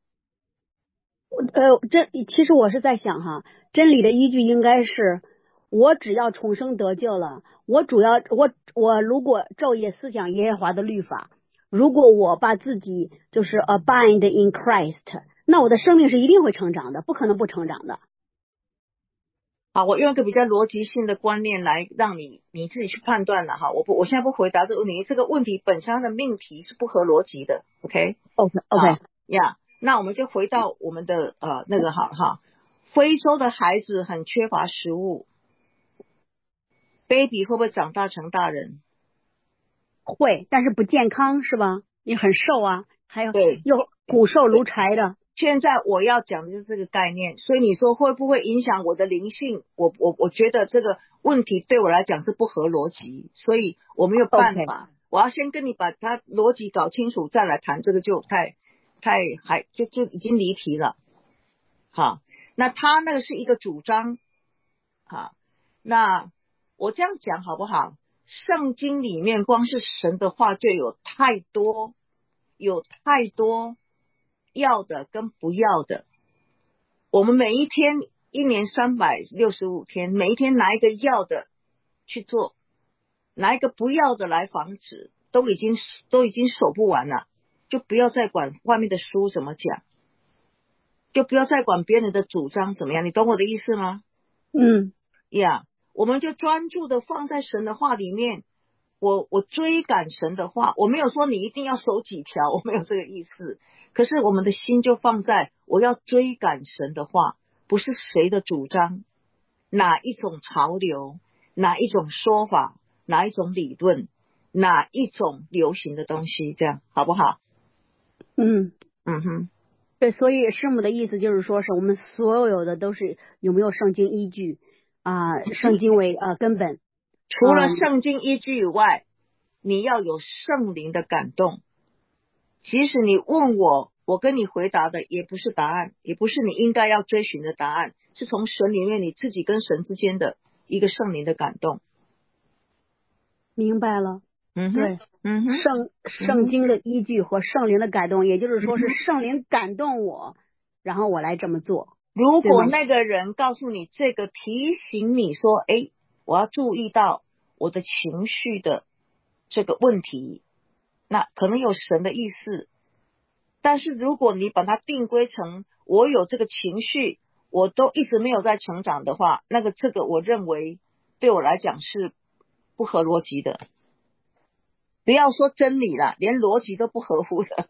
呃，这其实我是在想哈，真理的依据应该是我只要重生得救了，我主要我我如果昼夜思想耶和华的律法，如果我把自己就是 abide in Christ， 那我的生命是一定会成长的，不可能不成长的。 好，我用一个比较逻辑性的观念来让你你自己去判断了哈。我不，我现在不回答这个问题，这个问题本身的命题是不合逻辑的。OK OK OK 呀、yeah, 那我们就回到我们的呃那个好哈。非洲的孩子很缺乏食物 ，baby 会不会长大成大人？ 会，但是不健康是吧？你很瘦啊，还有对， 又骨瘦如柴的。 现在我要讲的就是这个概念，所以你说会不会影响我的灵性？我我我觉得这个问题对我来讲是不合逻辑，所以我没有办法。Okay. 我要先跟你把它逻辑搞清楚，再来谈这个就太太还就就已经离题了。好，那他那个是一个主张，好，那我这样讲好不好？圣经里面光是神的话就有太多，有太多。要的跟不要的，我们每一天一年三百六十五天，每一天拿一个要的去做，拿一个不要的来防止，都已经都已经守不完了，就不要再管外面的书怎么讲，就不要再管别人的主张怎么样，你懂我的意思吗？ 嗯， 呀、yeah, 我们就专注的放在神的话里面。我我追赶神的话，我没有说你一定要守几条，我没有这个意思。可是我们的心就放在我要追赶神的话，不是谁的主张，哪一种潮流，哪一种说法，哪一种理论，哪一种流行的东西，这样好不好？ 嗯嗯哼， 对，所以师母的意思就是说，是我们所有的都是有没有圣经依据啊、呃，圣经为呃根本。 除了圣经依据以外、嗯、你要有圣灵的感动。 即使你问我，我跟你回答的也不是答案，也不是你应该要追寻的答案，是从神里面你自己跟神之间的一个圣灵的感动。 明白了。 嗯哼， 对， 嗯哼， 圣圣经的依据和圣灵的感动，也就是说是圣灵感动我，然后我来这么做。 如果那个人告诉你这个，提醒你说，诶，我要注意到我的情绪的这个问题，那可能有神的意思。但是如果你把它定规成我有这个情绪，我都一直没有在成长的话，那个这个我认为对我来讲是不合逻辑的。不要说真理了，连逻辑都不合乎的。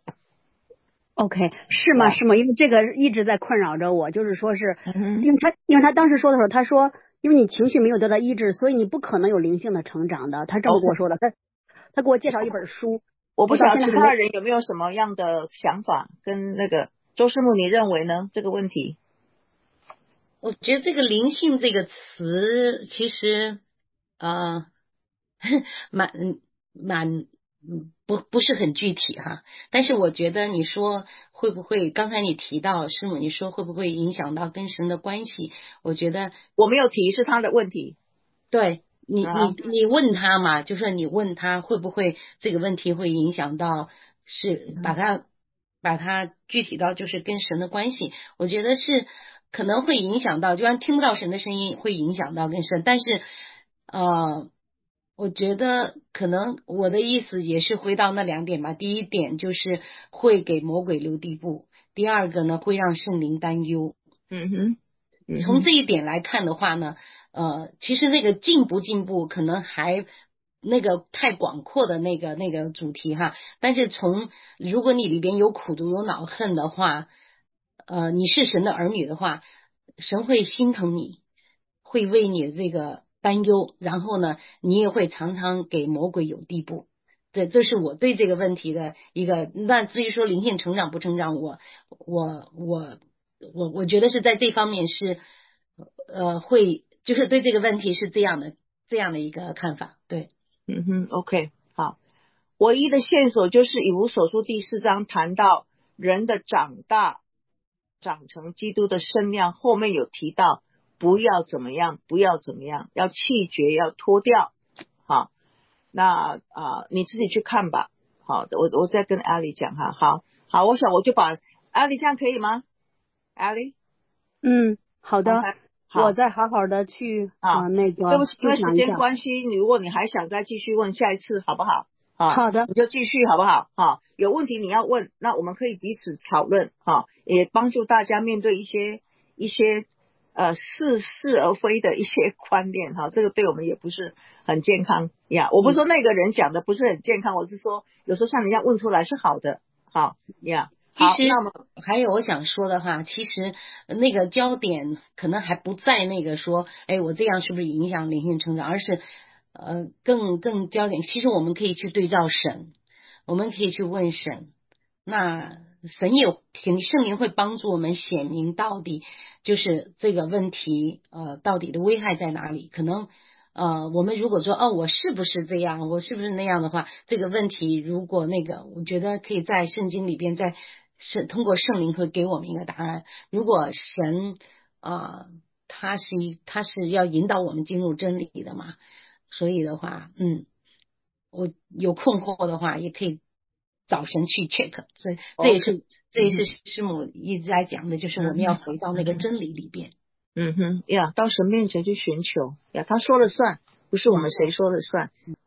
OK， 是吗？是吗？因为这个一直在困扰着我，就是说是， 嗯、 因为他因为他当时说的时候，他说，因为你情绪没有得到医治，所以你不可能有灵性的成长的。他这么跟我说的。他他给我介绍一本书， 我不晓得其他人人有没有什么样的想法，跟那个周师母，你认为呢？这个问题， 我觉得这个灵性这个词其实呃蛮蛮不不是很具体哈，但是我觉得你说会不会，刚才你提到师母你说会不会影响到跟神的关系，我觉得我没有提，是他的问题。 对你啊、 你你问他嘛，就是你问他会不会这个问题会影响到，是把它把它具体到就是跟神的关系，我觉得是可能会影响到，就算听不到神的声音会影响到跟神，但是呃我觉得可能我的意思也是回到那两点吧，第一点就是会给魔鬼留地步，第二个呢会让圣灵担忧。 嗯哼，嗯哼， 从这一点来看的话呢，呃，其实那个进不进步可能还那个太广阔的那个那个主题哈，但是从如果你里边有苦毒有恼恨的话，呃，你是神的儿女的话，神会心疼你，会为你这个担忧，然后呢，你也会常常给魔鬼有地步。这这是我对这个问题的一个。那至于说灵性成长不成长，我我我我我觉得是在这方面是呃会就是对这个问题是这样的这样的一个看法。对， 嗯哼 ，OK， 好。唯一的线索就是以弗所书第四章谈到人的长大，长成基督的身量，后面有提到不要怎么样，不要怎么样，要弃绝，要脱掉。好，那啊、呃、你自己去看吧。好的，我我再跟阿里讲哈。好，好，我想我就把阿里这样可以吗？阿里， 嗯，好的， okay, 好， 我再好好的去啊、呃、那个。 对不起，因为时间关系，如果你还想再继续问，下一次好不好？啊， 好的， 你就继续好不好？哈，有问题你要问，那我们可以彼此讨论，哈，也帮助大家面对一些一些呃似是而非的一些观念，哈，这个对我们也不是很健康呀。我不是说那个人讲的不是很健康，我是说有时候像人家问出来是好的，好呀。好， 其实那么还有我想说的话，其实那个焦点可能还不在那个说，哎，我这样是不是影响灵性成长，而是呃更更焦点，其实我们可以去对照神，我们可以去问神，那神也肯定圣灵会帮助我们显明到底就是这个问题呃到底的危害在哪里，可能呃，我们如果说哦，我是不是这样，我是不是那样的话，这个问题如果那个，我觉得可以在圣经里边，在是通过圣灵会给我们一个答案。如果神啊、呃，他是一他是要引导我们进入真理的嘛，所以的话，嗯，我有困惑的话，也可以找神去 check。这这也是、okay. 这也是师母一直在讲的，就是我们要回到那个真理里边。 嗯哼呀，到神面前去寻求呀，他说了算，不是我们谁说了算。